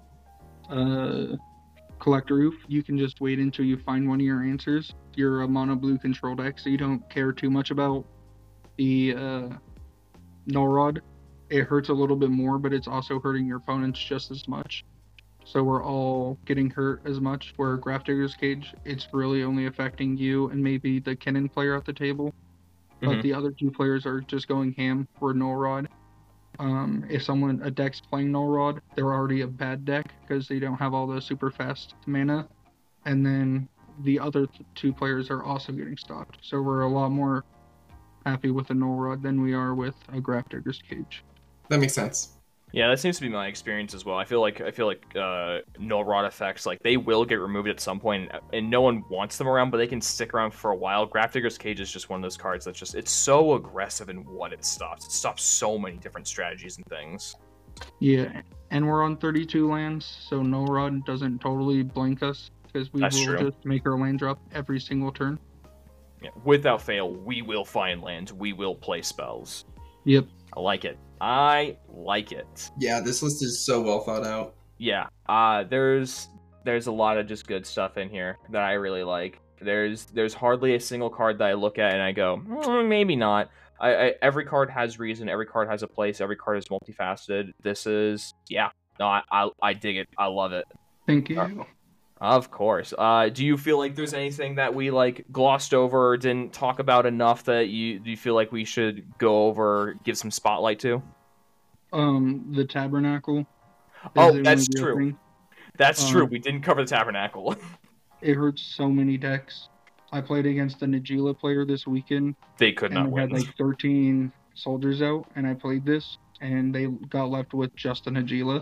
Collector Roof. You can just wait until you find one of your answers. You're a mono blue control deck, so you don't care too much about the Null Rod. It hurts a little bit more, but it's also hurting your opponents just as much. So we're all getting hurt as much. Where Grafdigger's Cage, it's really only affecting you and maybe the Kennen player at the table. But the other two players are just going ham for Null Rod. If a deck's playing Null Rod, they're already a bad deck because they don't have all the super fast mana. And then the other two players are also getting stopped. So we're a lot more happy with a Null Rod than we are with a Grafdigger's Cage. That makes sense. Yeah, that seems to be my experience as well. I feel like Null Rod effects, like, they will get removed at some point, and no one wants them around, but they can stick around for a while. Grafdigger's Cage is just one of those cards that's just, it's so aggressive in what it stops. It stops so many different strategies and things. Yeah, and we're on 32 lands, so Null Rod doesn't totally blink us, because we will just make our land drop every single turn. Yeah, without fail, we will find lands. We will play spells. Yep. I like it. I like it. Yeah, this list is so well thought out. Yeah. There's a lot of just good stuff in here that I really like. There's hardly a single card that I look at and I go, maybe not. Every card has reason. Every card has a place. Every card is multifaceted. This is, yeah. No, I dig it. I love it. Thank you. Of course. Do you feel like there's anything that we, like, glossed over or didn't talk about enough that do you feel like we should go over, give some spotlight to? The Tabernacle. Oh, that's true. Thing. That's true. We didn't cover the Tabernacle. It hurts so many decks. I played against a Najeela player this weekend. They could not win. Had like 13 soldiers out, and I played this, and they got left with just a Najeela,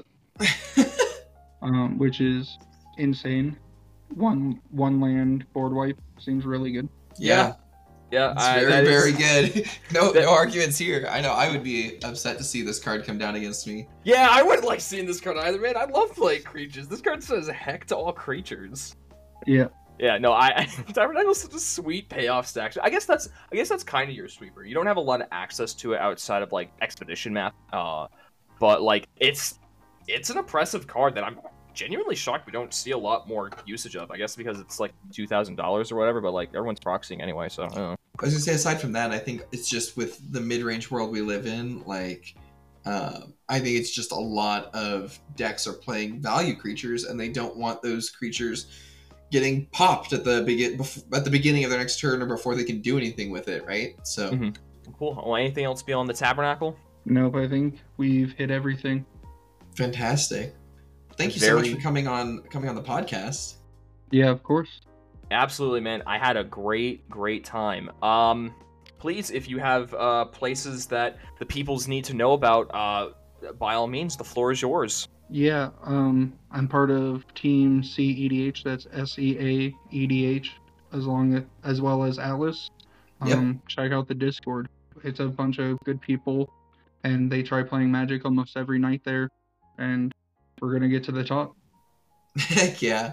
which is insane. One land board wipe seems really good. Yeah. Yeah, it's very good. No arguments here. I know I would be upset to see this card come down against me. Yeah, I wouldn't like seeing this card either, man. I love playing creatures. This card says heck to all creatures. Yeah. Yeah, no, Tabernacle's such a sweet payoff stack. I guess that's kind of your sweeper. You don't have a lot of access to it outside of, like, Expedition Map. But, like, it's an impressive card that I'm genuinely shocked we don't see a lot more usage of. I guess because it's like $2,000 or whatever, but, like, everyone's proxying anyway, so I don't know. I was gonna say, aside from that, I think it's just with the mid-range world we live in, like, I think it's just a lot of decks are playing value creatures, and they don't want those creatures getting popped at the beginning of their next turn or before they can do anything with it, right? So Cool. Well, anything else beyond the Tabernacle? Nope, I think we've hit everything. Fantastic. Thank you so much for coming on the podcast. Yeah, of course. Absolutely, man. I had a great time. Please, if you have places that the peoples need to know about, by all means, the floor is yours. Yeah, I'm part of Team CEDH. That's SEAEDH, as well as Atlas. Check out the Discord. It's a bunch of good people, and they try playing Magic almost every night there, and we're gonna get to the top. Heck yeah!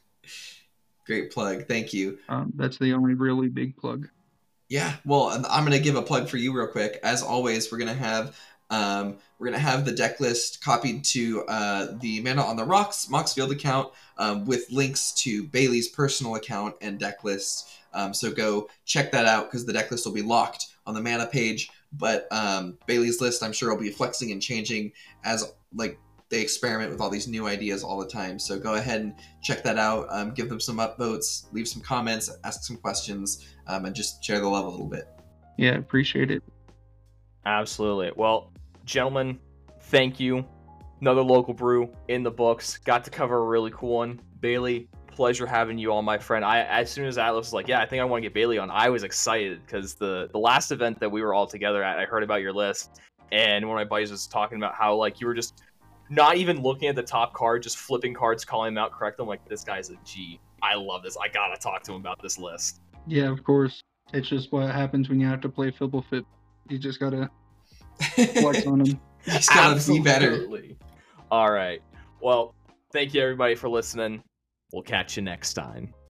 Great plug. Thank you. That's the only really big plug. Yeah. Well, I'm gonna give a plug for you real quick. As always, we're gonna have the deck list copied to the Mana on the Rocks Moxfield account with links to Bailey's personal account and deck list. So go check that out because the deck list will be locked on the Mana page. But Bailey's list, I'm sure, will be flexing and changing as like they experiment with all these new ideas all the time. So go ahead and check that out. Give them some upvotes, leave some comments, ask some questions, and just share the love a little bit. Yeah, appreciate it. Absolutely. Well, gentlemen, thank you. Another local brew in the books. Got to cover a really cool one. Bailey, pleasure having you on, my friend. As soon as Atlas was like, yeah, I think I want to get Bailey on, I was excited because the last event that we were all together at, I heard about your list, and one of my buddies was talking about how, like, you were just not even looking at the top card, just flipping cards, calling them out correctly. I'm like, this guy's a G. I love this. I gotta talk to him about this list. Yeah, of course. It's just what happens when you have to play Fibblefip. You just gotta flex on him. You just gotta be better. Absolutely. All right. Well, thank you everybody for listening. We'll catch you next time.